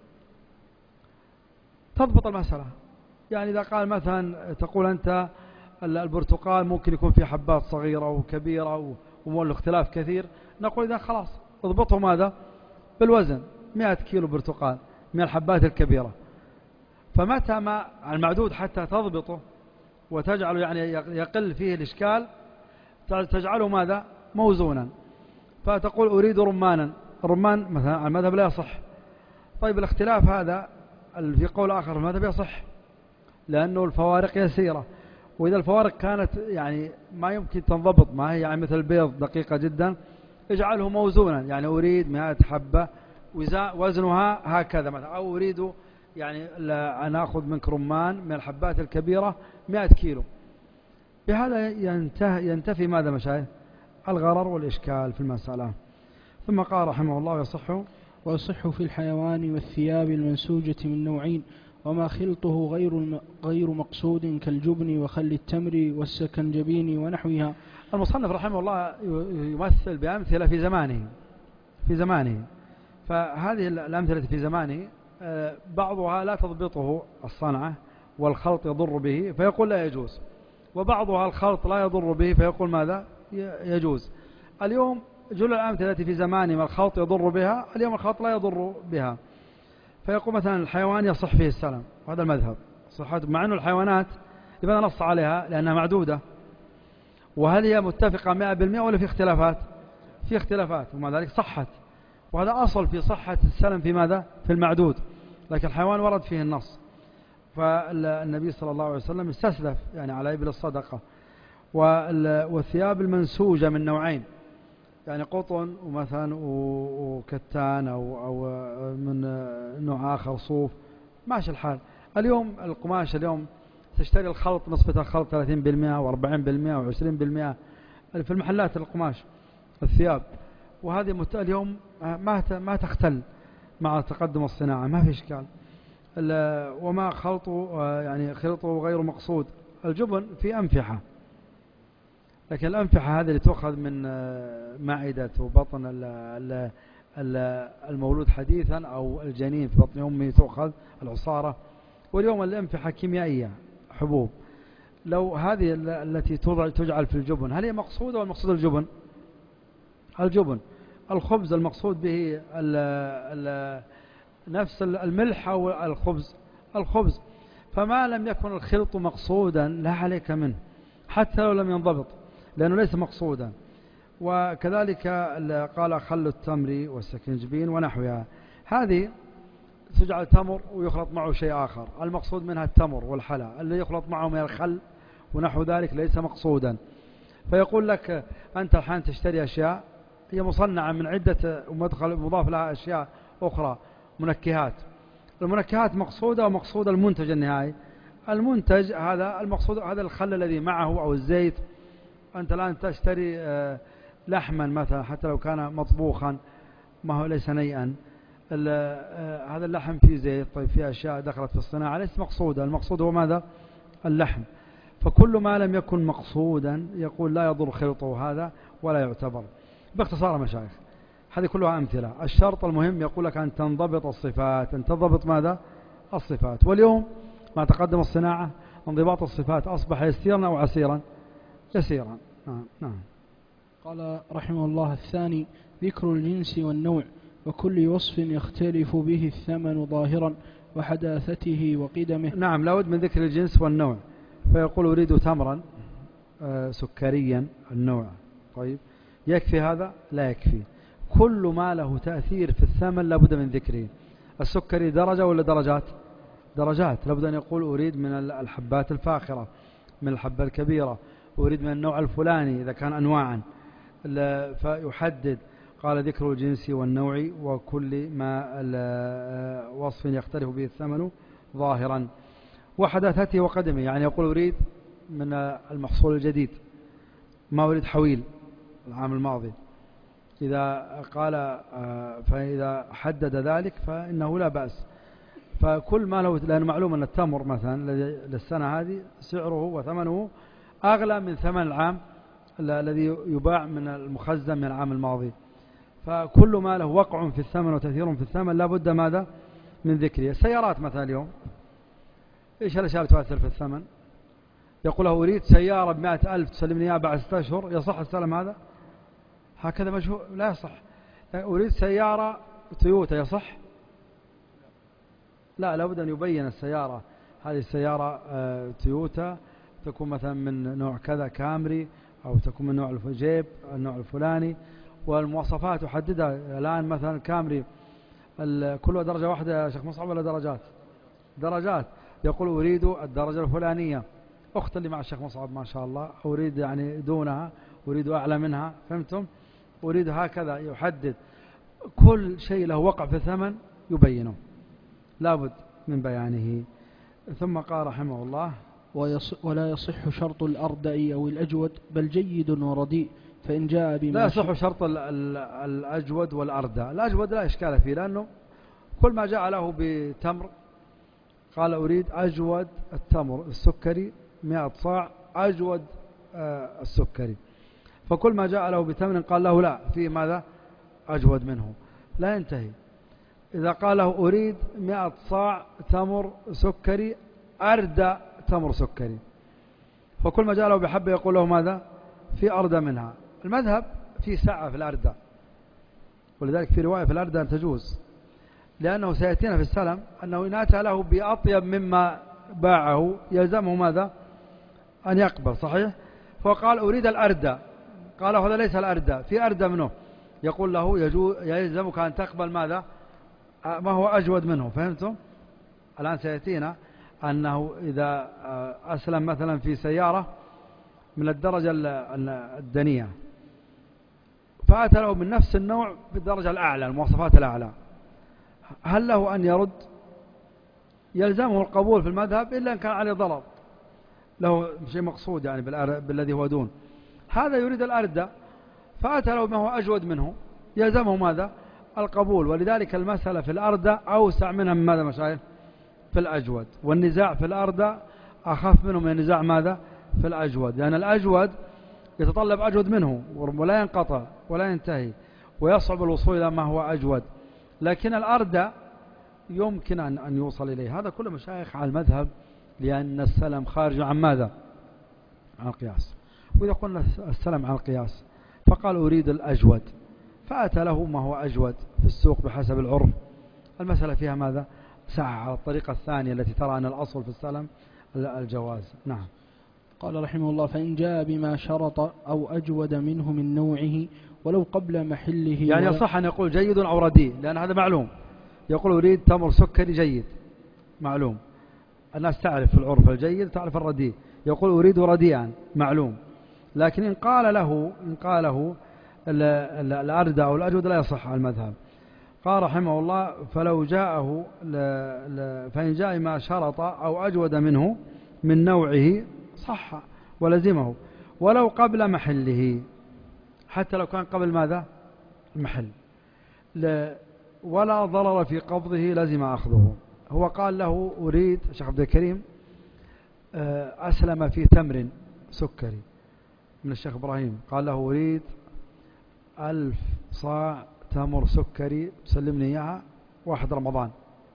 تضبط المسألة. يعني إذا قال مثلا تقول أنت البرتقال ممكن يكون فيه حبات صغيرة وكبيرة والاختلاف كثير، نقول إذا خلاص اضبطه ماذا؟ بالوزن، 100 كيلو برتقال من الحبات الكبيرة. فمتى ما المعدود حتى تضبطه وتجعله يعني يقل فيه الإشكال تجعله ماذا؟ موزونا. فتقول أريد رمانا، الرمان مثلا على المذهب لا يصح. طيب الاختلاف هذا في قول آخر في المذهب يصح لأنه الفوارق يسيرة، وإذا الفوارق كانت يعني ما يمكن تنضبط، ما هي يعني مثل البيض دقيقة جدا، اجعله موزونا. يعني أريد 100 حبة وزنها هكذا مثلا، أو أريد يعني أن أخذ منك رمان من الحبات الكبيرة 100 كيلو. بهذا ينتفي ماذا مشايخ؟ الغرر والإشكال في المسألة. ثم قال رحمه الله ويصح في الحيوان والثياب المنسوجة من نوعين، وما خلطه غير مقصود كالجبن وخل التمر والسكنجبين ونحوها. المصنف رحمه الله يمثل بأمثلة في زمانه. فهذه الأمثلة في زمانه بعضها لا تضبطه الصنعة والخلط يضر به فيقول لا يجوز، وبعضها الخلط لا يضر به فيقول ماذا؟ يجوز. اليوم جل الأمثلة في زمانه ما الخلط يضر بها، اليوم الخلط لا يضر بها. فيقول مثلا الحيوان يصح فيه السلم، وهذا المذهب صحته، مع أن الحيوانات لماذا نص عليها؟ لأنها معدودة. وهل هي متفقة 100% ولا في اختلافات؟ في اختلافات، ومع ذلك صحت، وهذا أصل في صحة السلم في ماذا؟ في المعدود. لكن الحيوان ورد فيه النص، فالنبي صلى الله عليه وسلم استسلف يعني على إبل الصدقة. والثياب المنسوجة من نوعين، يعني قطن ومثلا وكتان أو من نوع آخر صوف، ماشي الحال. اليوم القماش اليوم تشتري الخلط نسبة الخلط 30% و40% و20% في المحلات القماش الثياب، وهذه اليوم ما تختل مع تقدم الصناعة، ما في إشكال. وما خلطه يعني خلطه غير مقصود. الجبن في أنفحة، لكن الأنفحة هذه اللي تؤخذ من معدة وبطن المولود حديثا أو الجنين في بطن أمه تؤخذ العصارة. واليوم الأنفحة كيميائية حبوب. لو هذه التي تجعل في الجبن هل هي مقصودة والمقصود الجبن؟ الجبن. الخبز المقصود به نفس الملح أو الخبز. فما لم يكن الخلط مقصودا لا عليك منه حتى لو لم ينضبط، لأنه ليس مقصودا. وكذلك قال خل التمر والسكنجبين ونحوها، هذه تجعل تمر ويخلط معه شيء آخر، المقصود منها التمر والحلى. اللي يخلط معه من الخل ونحو ذلك ليس مقصودا. فيقول لك أنت الحين تشتري أشياء هي مصنعة من عدة مضاف لها أشياء أخرى، منكهات. المنكهات مقصودة ومقصود المنتج النهائي. المنتج هذا المقصود هذا الخل الذي معه أو الزيت. أنت الآن تشتري لحما مثلا حتى لو كان مطبوخا ما هو ليس نيئا، هذا اللحم فيه زيت، طيب فيه أشياء دخلت في الصناعة ليس مقصودة. المقصود هو ماذا؟ اللحم. فكل ما لم يكن مقصودا يقول لا يضر خلطه هذا ولا يعتبر. باختصار مشايخ هذه كلها أمثلة. الشرط المهم يقول لك أن تنضبط الصفات، أن تضبط ماذا؟ الصفات. واليوم مع تقدم الصناعة انضباط الصفات أصبح يسيرا أو عسيرا؟ يسيرا. نعم. قال رحمه الله: الثاني ذكر الجنس والنوع وكل وصف يختلف به الثمن ظاهرا وحداثته وقدمه. نعم، لا بد من ذكر الجنس والنوع. فيقول أريد تمرا سكريا النوع، طيب يكفي هذا؟ لا يكفي. كل ما له تأثير في الثمن لا بد من ذكره. السكري درجة ولا درجات؟ درجات. لا بد أن يقول أريد من الحبات الفاخرة، من الحبة الكبيرة، أريد من النوع الفلاني إذا كان أنواعا، فيحدد. قال ذكر الجنس والنوع وكل ما وصف يختلف به الثمن ظاهرا وحداثته وقدمه. يعني يقول أريد من المحصول الجديد، ما أريد حويل العام الماضي. إذا قال فإذا حدد ذلك فإنه لا بأس. فكل ما له، لأن معلوم أن التمر مثلا للسنة هذه سعره وثمنه أغلى من ثمن العام الذي يباع من المخزن من العام الماضي. فكل ما له وقع في الثمن وتأثير في الثمن لا بد ماذا؟ من ذكره. السيارات مثلا اليوم إيش الأشياء اللي تؤثر في الثمن؟ يقول له أريد سيارة ب100,000 تسلمني إياها بعد 6 أشهر، يصح السلم هذا؟ هكذا مجهول، لا يصح. أريد سيارة تويوتا، يصح؟ لا، لابد أن يبين السيارة هذه السيارة تويوتا تكون مثلا من نوع كذا كامري، أو تكون من نوع جيب النوع الفلاني، والمواصفات يحددها. الآن مثلا كامري كلها درجة واحدة يا شيخ مصعب ولا درجات؟ درجات. يقول أريد الدرجة الفلانية، أخت اللي مع الشيخ مصعب ما شاء الله، أريد يعني دونها، أريد أعلى منها، فهمتم؟ أريد هكذا. يحدد كل شيء له وقع في الثمن يبينه، لابد من بيانه. ثم قال رحمه الله: ولا يصح شرط الأردأ أو الأجود، بل جيد ورديء، فإن جاء بما لا يصح شرط الأجود والأردأ. الأجود لا إشكال فيه، لأنه كل ما جاء له بتمر قال أريد أجود التمر السكري 100 صاع أجود السكري، فكل ما جاء له بتمر قال له لا فيه ماذا؟ أجود منه، لا ينتهي. إذا قال له أريد 100 صاع تمر سكري أردى تمر سكري، فكل ما جاء له بحبة يقول له ماذا؟ في أردى منها. المذهب في سعة في الأردى، ولذلك في رواية في الأردى أن تجوز، لأنه سيأتينا في السلم أنه إن أتى له بأطيب مما باعه يلزمه ماذا؟ أن يقبل، صحيح؟ فقال أريد الأردى، قال هذا ليس الأردى، في أردى منه، يقول له يلزمك أن تقبل ماذا؟ ما هو أجود منه، فهمتم؟ الآن سيأتينا أنه إذا أسلم مثلا في سيارة من الدرجة الدنية فأتى له من نفس النوع بالدرجة الأعلى المواصفات الأعلى، هل له أن يرد؟ يلزمه القبول في المذهب إلا أن كان عليه ضرر، له شيء مقصود يعني بالذي هو دون. هذا يريد الأردى فأتى له ما هو أجود منه يلزمه ماذا؟ القبول. ولذلك المسألة في الأردى أوسع منها من ماذا مشايخ؟ في الأجود. والنزاع في الأردى أخف منه من النزاع ماذا؟ في الأجود، لأن الأجود يتطلب أجود منه ولا ينقطع ولا ينتهي ويصعب الوصول إلى ما هو أجود، لكن الأردى يمكن أن يوصل إليه. هذا كله مشايخ على المذهب، لأن السلم خارج عن ماذا؟ عن القياس. وإذا قلنا السلم عن القياس فقال أريد الأجود، فأتى له ما هو أجود في السوق بحسب العرف. المسألة فيها ماذا؟ سعى على الطريقة الثانية التي ترى أن الأصل في السلم الجواز. نعم. قال رحمه الله: فإن جاء بما شرط أو أجود منه من نوعه ولو قبل محله، يعني يصح أن يقول جيد أو رديء، لأن هذا معلوم. يقول أريد تمر سكري جيد، معلوم، الناس تعرف في العرف الجيد تعرف الرديء. يقول أريد رديئا، معلوم. لكن إن قال له الأردى أو الأجود لا يصح على المذهب. قال رحمه الله: فلو جاءه فإن جاء ما شرط أو أجود منه من نوعه صح ولزمه ولو قبل محله، حتى لو كان قبل ماذا؟ المحل. ولا ضرر في قبضه لزم أخذه. هو قال له أريد شيخ عبد الكريم أسلم في تمر سكري من الشيخ إبراهيم، قال له أريد 1000 صاع تمر سكري تسلمني إياها 1 رمضان،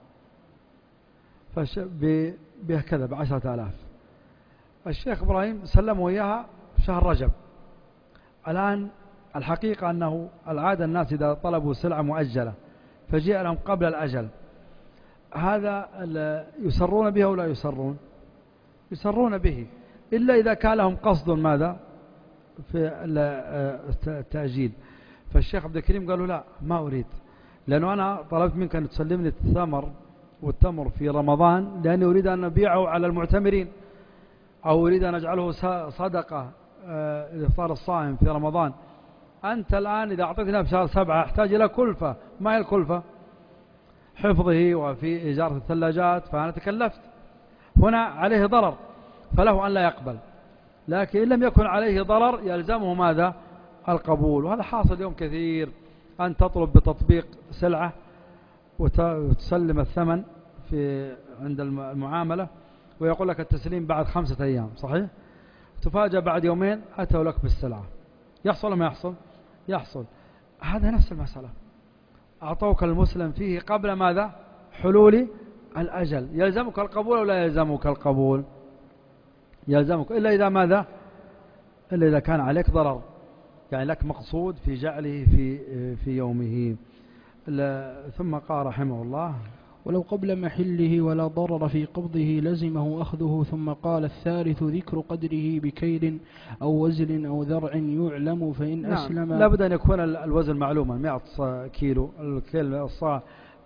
بهكذا ب10,000. الشيخ إبراهيم سلمه إياها شهر رجب. الآن الحقيقة أنه العادة الناس إذا طلبوا سلعة مؤجلة فجاء لهم قبل الأجل، هذا يسرون به أو لا يسرون؟ يسرون به، إلا إذا كان لهم قصد ماذا؟ في التأجيل. فالشيخ عبد الكريم قالوا لا، ما أريد، لأنه أنا طلبت منك أن تسلمني والتمر في رمضان لأني أريد أن أبيعه على المعتمرين، أو أريد أن أجعله صدقة لإفطار الصائم في رمضان. أنت الآن إذا أعطيتنا بشهر 7 أحتاج إلى كلفة، ما هي الكلفة؟ حفظه وفي إجارة الثلاجات، فأنا تكلفت هنا عليه ضرر، فله أن لا يقبل. لكن إن لم يكن عليه ضرر يلزمه ماذا؟ القبول. وهذا حاصل اليوم كثير، أن تطلب بتطبيق سلعة وتسلم الثمن عند المعاملة ويقول لك التسليم بعد 5 أيام، صحيح؟ تفاجأ بعد يومين أتوا لك بالسلعة. يحصل ولا ما يحصل؟ يحصل. هذا نفس المسألة، أعطوك المسلم فيه قبل ماذا؟ حلول الأجل. يلزمك القبول أو لا يلزمك القبول؟ يلزمك، إلا إذا ماذا؟ إلا إذا كان عليك ضرر، يعني لك مقصود في جعله في يومه. ثم قال رحمه الله: ولو قبل محله ولا ضرر في قبضه لزمه أخذه. ثم قال: الثالث ذكر قدره بكيل أو وزن أو ذرع يعلم، فإن أسلم. لا بد أن يكون الوزن معلوما، 100 كيلو، الكيل الصاع،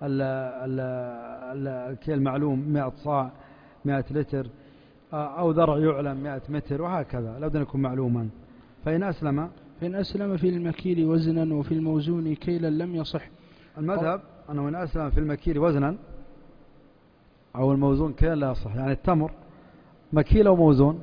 الكيل معلوم 100 صاع 100 لتر، أو ذرع يعلم 100 متر، وهكذا لا بد أن يكون معلوما. فإن أسلم في المكيل وزنا وفي الموزون كيلا لم يصح. المذهب أنه من أسلم في المكيل وزنا أو الموزون كيلا لا يصح. يعني التمر مكيل أو موزون؟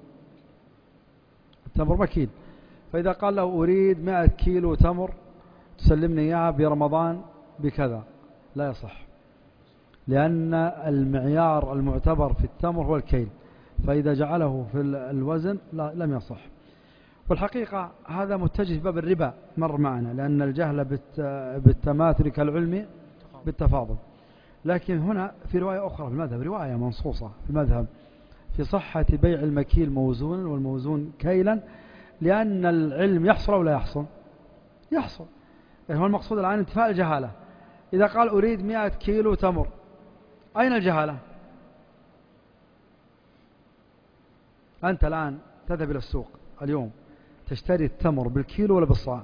التمر مكيل. فإذا قال له أريد 100 كيلو تمر تسلمني إياها برمضان بكذا، لا يصح، لأن المعيار المعتبر في التمر هو الكيل، فإذا جعله في الوزن لم يصح. والحقيقة هذا متجه باب الربا مر معنا، لأن الجهل بالتماثل كالعلم بالتفاضل. لكن هنا في رواية أخرى في المذهب، رواية منصوصة في المذهب في صحة بيع المكيل موزونا والموزون كيلا، لأن العلم يحصل أو لا يحصل؟ يحصل. يعني هو المقصود الآن انتفاء الجهالة. إذا قال أريد 100 كيلو تمر، أين الجهالة؟ أنت الآن تذهب إلى السوق اليوم تشتري التمر بالكيلو ولا بالصاع؟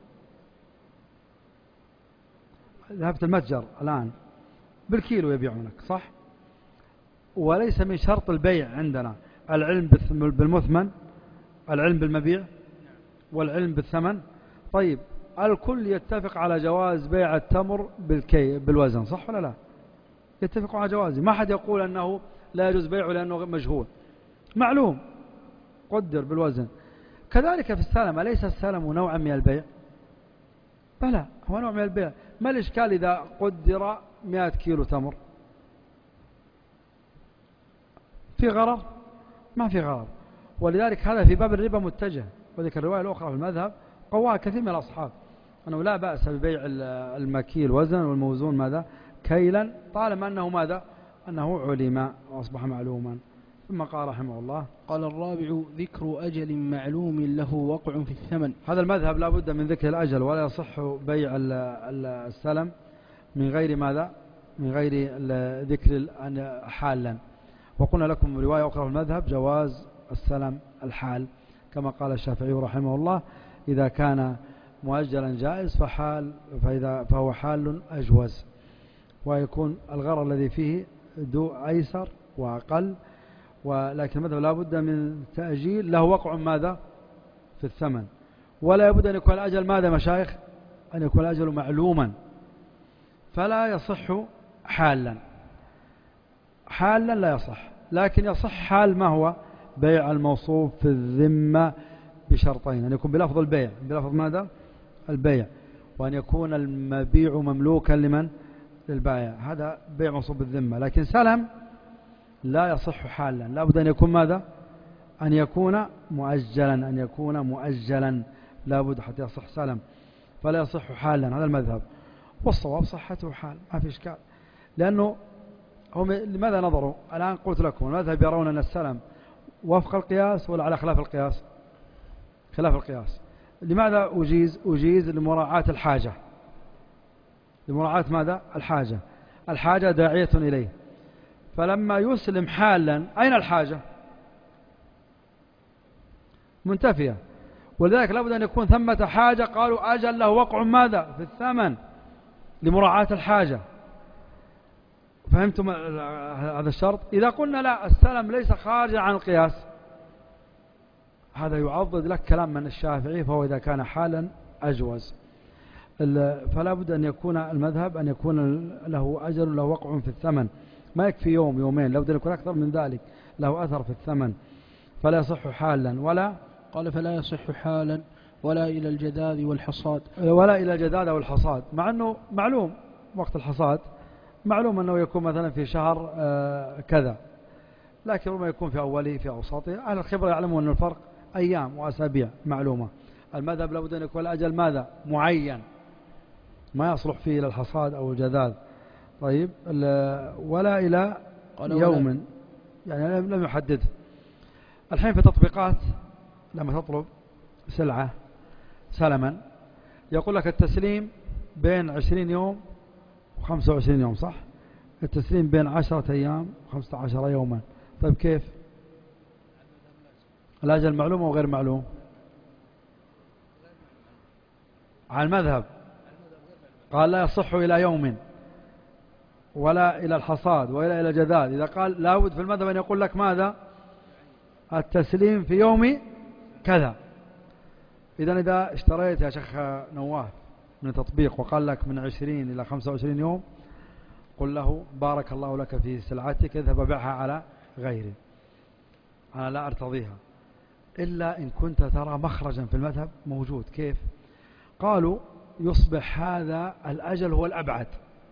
ذهبت المتجر الآن بالكيلو يبيعونك، صح؟ وليس من شرط البيع عندنا العلم بالمثمن، العلم بالمبيع، والعلم بالثمن. طيب الكل يتفق على جواز بيع التمر بالوزن، صح ولا لا؟ يتفقوا على جوازه، ما حد يقول أنه لا يجوز بيعه لأنه مجهول. معلوم قدر بالوزن. كذلك في السلم، أليس السلم نوعا من البيع؟ بلى هو نوع من البيع. ما الإشكال إذا قدر 100 كيلو تمر؟ في غرر؟ ما في غرر. ولذلك هذا في باب الربا متجه. وذلك الرواية الأخرى في المذهب قواها كثير من الأصحاب أنه لا بأس ببيع المكيل وزن والموزون ماذا كيلا، طالما أنه ماذا أنه علم وأصبح معلوما. ثم قال رحمه الله: قال الرابع: ذكر أجل معلوم له وقع في الثمن. هذا المذهب لا بد من ذكر الأجل، ولا يصح بيع السلم من غير ماذا من غير ذكر حالا. وقلنا لكم رواية أخرى في المذهب جواز السلم الحال، كما قال الشافعي رحمه الله: إذا كان مؤجلا جائز فهو حال أجوز، ويكون الغرر الذي فيه أيسر وأقل. ولكن المذهب لا بد من تأجيل له وقع ماذا في الثمن، ولا يبد أن يكون الأجل ماذا مشايخ أن يكون الأجل معلوما، فلا يصح حالا لا يصح. لكن يصح حال ما هو بيع الموصوف في الذمة بشرطين: أن يكون بلفظ البيع، بلفظ ماذا البيع، وأن يكون المبيع مملوكا لمن للبائع. هذا بيع موصوف بالذمة. لكن سلم لا يصح حالا، لا بد أن يكون ماذا أن يكون مؤجلا لا بد حتى يصح سلم، فلا يصح حالا. هذا المذهب، والصواب صحته حال، ما في إشكال. لأنه هم لماذا نظروا؟ الآن قلت لكم المذهب يرون أن السلم وفق القياس ولا على خلاف القياس؟ خلاف القياس. لماذا أجيز لمراعاة الحاجة، لمراعاة ماذا الحاجة داعية إليه. فلما يسلم حالا أين الحاجة؟ منتفية. ولذلك لابد أن يكون ثمة حاجة، قالوا أجل له وقع ماذا في الثمن لمراعاة الحاجة. فهمتم هذا الشرط؟ إذا قلنا لا السلم ليس خارجا عن القياس، هذا يعضد لك كلام من الشافعي، فهو إذا كان حالا أجوز. فلا بد أن يكون المذهب أن يكون له أجل له وقع في الثمن، ما يكفي يوم يومين، لابد أن يكون أكثر من ذلك له أثر في الثمن، فلا يصح حالا ولا قال فلا يصح حالا ولا إلى الجذاذ والحصاد، ولا إلى الجذاذ والحصاد، مع أنه معلوم وقت الحصاد، معلوم أنه يكون مثلا في شهر كذا، لكن ربما يكون في أوله في أوساطه. أهل الخبرة يعلمون أن الفرق أيام وأسابيع معلومة. المذهب لابد أن يكون الأجل ماذا معين، ما يصلح فيه إلى الحصاد أو الجذاذ. طيب، ولا إلى يوم، يعني لم يحدد. الحين في تطبيقات لما تطلب سلعة سلما يقول لك التسليم بين 20 يوم و25 يوم، صح؟ التسليم بين 10 أيام و15 يوما. طيب كيف؟ الأجل معلوم أو غير معلوم؟ على المذهب قال لا يصح إلى يوم ولا إلى الحصاد ولا إلى جذاذ. إذا قال لابد في المذهب أن يقول لك ماذا التسليم في يوم كذا. إذا اشتريت يا شيخ نواف من تطبيق وقال لك من 20 إلى 25 يوم، قل له بارك الله لك في سلعتك، اذهب بيعها على غيري، أنا لا أرتضيها، إلا إن كنت ترى مخرجا في المذهب موجود. كيف؟ قالوا يصبح هذا الأجل هو الأبعد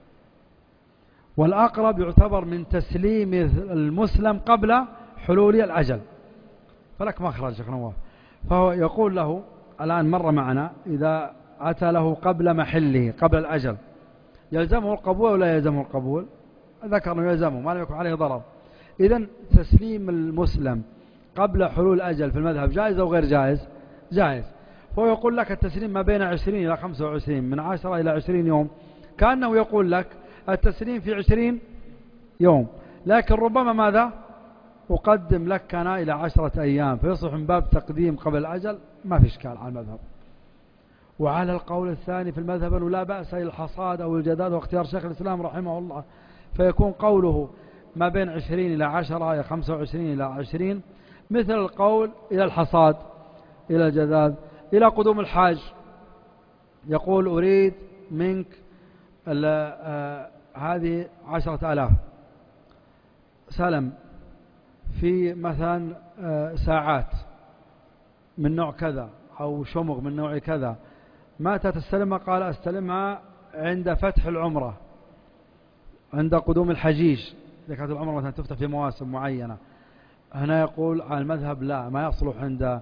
والأقرب، يعتبر من تسليم المسلم قبل حلول الأجل، فلك مخرج شيخ نواف. فهو يقول له الآن مر معنا إذا أتى له قبل محله قبل الأجل يلزمه القبول ولا يلزمه القبول؟ ذكر أنه يلزمه ما لم يكن عليه ضرر. إذن تسليم المسلم قبل حلول الأجل في المذهب جائز أو غير جائز؟ جائز. فهو يقول لك التسليم ما بين 20 إلى 25، من 10 إلى 20 يوم، كأنه يقول لك التسليم في 20 يوم، لكن ربما ماذا أقدم لك أنا إلى 10 أيام، فيصبح من باب تقديم قبل الأجل، ما في إشكال على المذهب. وعلى القول الثاني في المذهب أنه لا بأس إلى الحصاد أو الجداد، واختيار شيخ الإسلام رحمه الله، فيكون قوله ما بين 20 إلى 10 إلى 25 إلى 20 مثل القول إلى الحصاد إلى الجداد إلى قدوم الحاج. يقول أريد منك هذه 10,000 سلم في مثلا ساعات من نوع كذا أو شمغ من نوع كذا، متى تستلمها؟ قال أستلمها عند فتح العمرة، عند قدوم الحجيج، إذا كانت العمرة مثلا تفتح في مواسم معينة. هنا يقول على المذهب لا، ما يصلح عند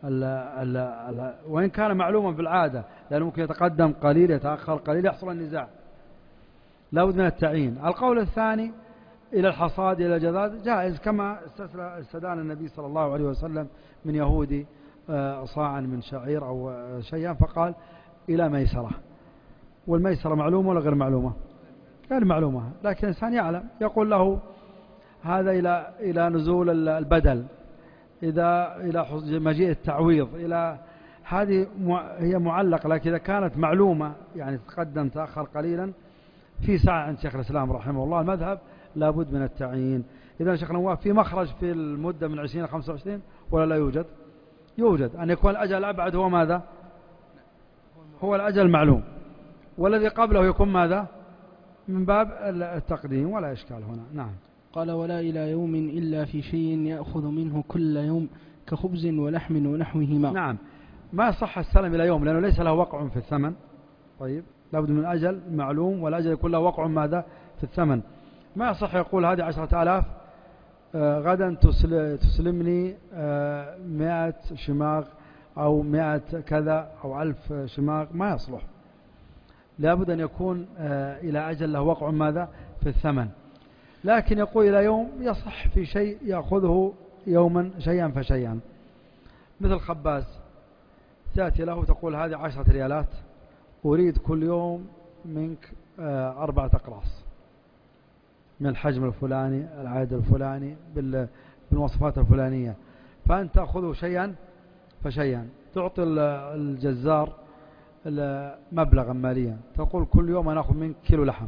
وإن كان معلوما بالعادة، لأنه ممكن يتقدم قليل يتأخر قليل يحصل النزاع، لا بد من التعيين. القول الثاني إلى الحصاد إلى الجذاذ جائز، كما استدان النبي صلى الله عليه وسلم من يهودي صاعا من شعير أو شيئا، فقال إلى ميسرة. والميسرة معلومة ولا غير معلومة؟ غير معلومة، لكن الإنسان يعلم يقول له هذا إلى نزول البدل، إلى مجيء التعويض، إلى هذه هي معلقة. لكن إذا كانت معلومة يعني تقدم تأخر قليلا في ساعة عند شيخ الإسلام رحمه الله المذهب لابد من التعيين. إذا شيخ نواف في مخرج في المدة من 20 إلى 25 ولا لا يوجد؟ يوجد، أن يكون الأجل الأبعد هو ماذا؟ هو الأجل المعلوم، والذي قبله يكون ماذا؟ من باب التقديم، ولا إشكال هنا. نعم. قال ولا إلى يوم إلا في شيء يأخذ منه كل يوم كخبز ولحم ونحوهما. نعم، ما صح السلم إلى يوم لأنه ليس له وقع في الثمن. طيب، لابد من أجل معلوم، والأجل يكون له وقع ماذا؟ في الثمن. ما صح يقول هذه 10,000 غدا تسلمني 100 شماغ أو 100 كذا أو 1000 شماغ، ما يصلح. لابد أن يكون إلى أجل له وقع ماذا؟ في الثمن. لكن يقول إلى يوم يصح في شيء يأخذه يوما شيئا فشيئا، مثل خباز تأتي له تقول هذه 10 ريالات، أريد كل يوم منك 4 أقراص من الحجم الفلاني العدد الفلاني بالمواصفات الفلانية، فأنت تأخذه شيئا فشيئا. تعطي الجزار مبلغا ماليا، تقول كل يوم أنا أخذ منك كيلو لحم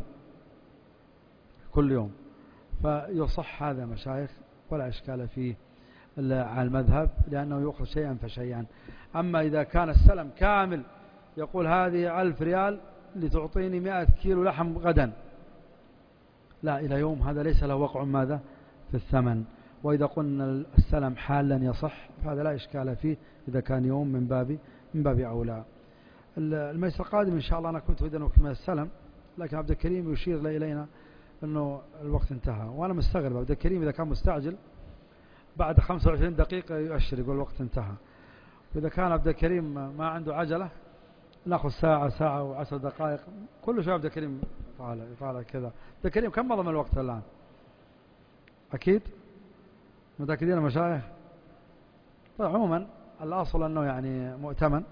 كل يوم، فيصح هذا مشايخ ولا إشكال فيه على المذهب، لأنه يأخذ شيئا فشيئا. أما إذا كان السلم كامل يقول هذه 1000 ريال لتعطيني 100 كيلو لحم غدا، لا، إلى يوم هذا ليس له وقع ماذا؟ في الثمن. وإذا قلنا السلم حالا يصح فهذا لا إشكال فيه إذا كان يوم من باب أولى. المجلس القادم إن شاء الله أنا كنت أريد أن أكمل السلم، لكن عبد الكريم يشير إلينا أنه الوقت انتهى، وأنا مستغرب. عبد الكريم إذا كان مستعجل بعد 25 دقيقة يؤشر يقول الوقت انتهى، وإذا كان عبد الكريم ما عنده عجلة نأخذ ساعة و10 دقائق. كل شيء عبد الكريم يطالع كذا. عبد الكريم كم مضى من الوقت الآن؟ أكيد متأكدين المشايخ؟ طيب، عموما الأصل أنه يعني مؤتمن،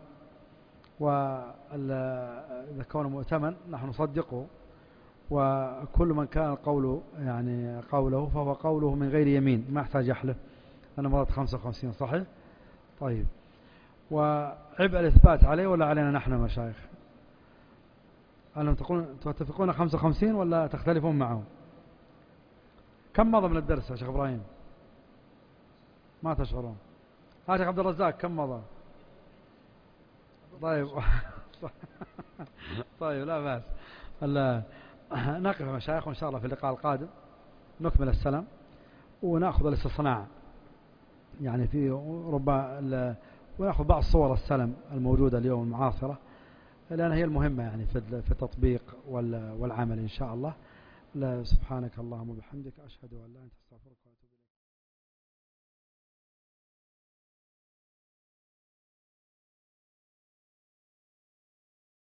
وإذا كونه مؤتمن نحن نصدقه، وكل من كان قوله يعني قوله فهو قوله من غير يمين، ما يحتاج يحلف. أنا مرات 55 صحيح؟ طيب، وعبء الإثبات عليه ولا علينا نحن مشايخ؟ أنتم تتفقون 55 ولا تختلفون معه؟ كم مضى من الدرس يا شيخ إبراهيم؟ ما تشعرون؟ شيخ عبد الرزاق كم مضى؟ طيب طيب، لا بأس. نقف مشايخ، وإن شاء الله في اللقاء القادم نكمل السلام ونأخذ الاستصناع، يعني في ونأخذ بعض صور السلم الموجودة اليوم المعاصرة، لأن هي المهمة يعني في التطبيق والعمل إن شاء الله. سبحانك اللهم وبحمدك، أشهد أن لا إله إلا أنت، أستغفرك.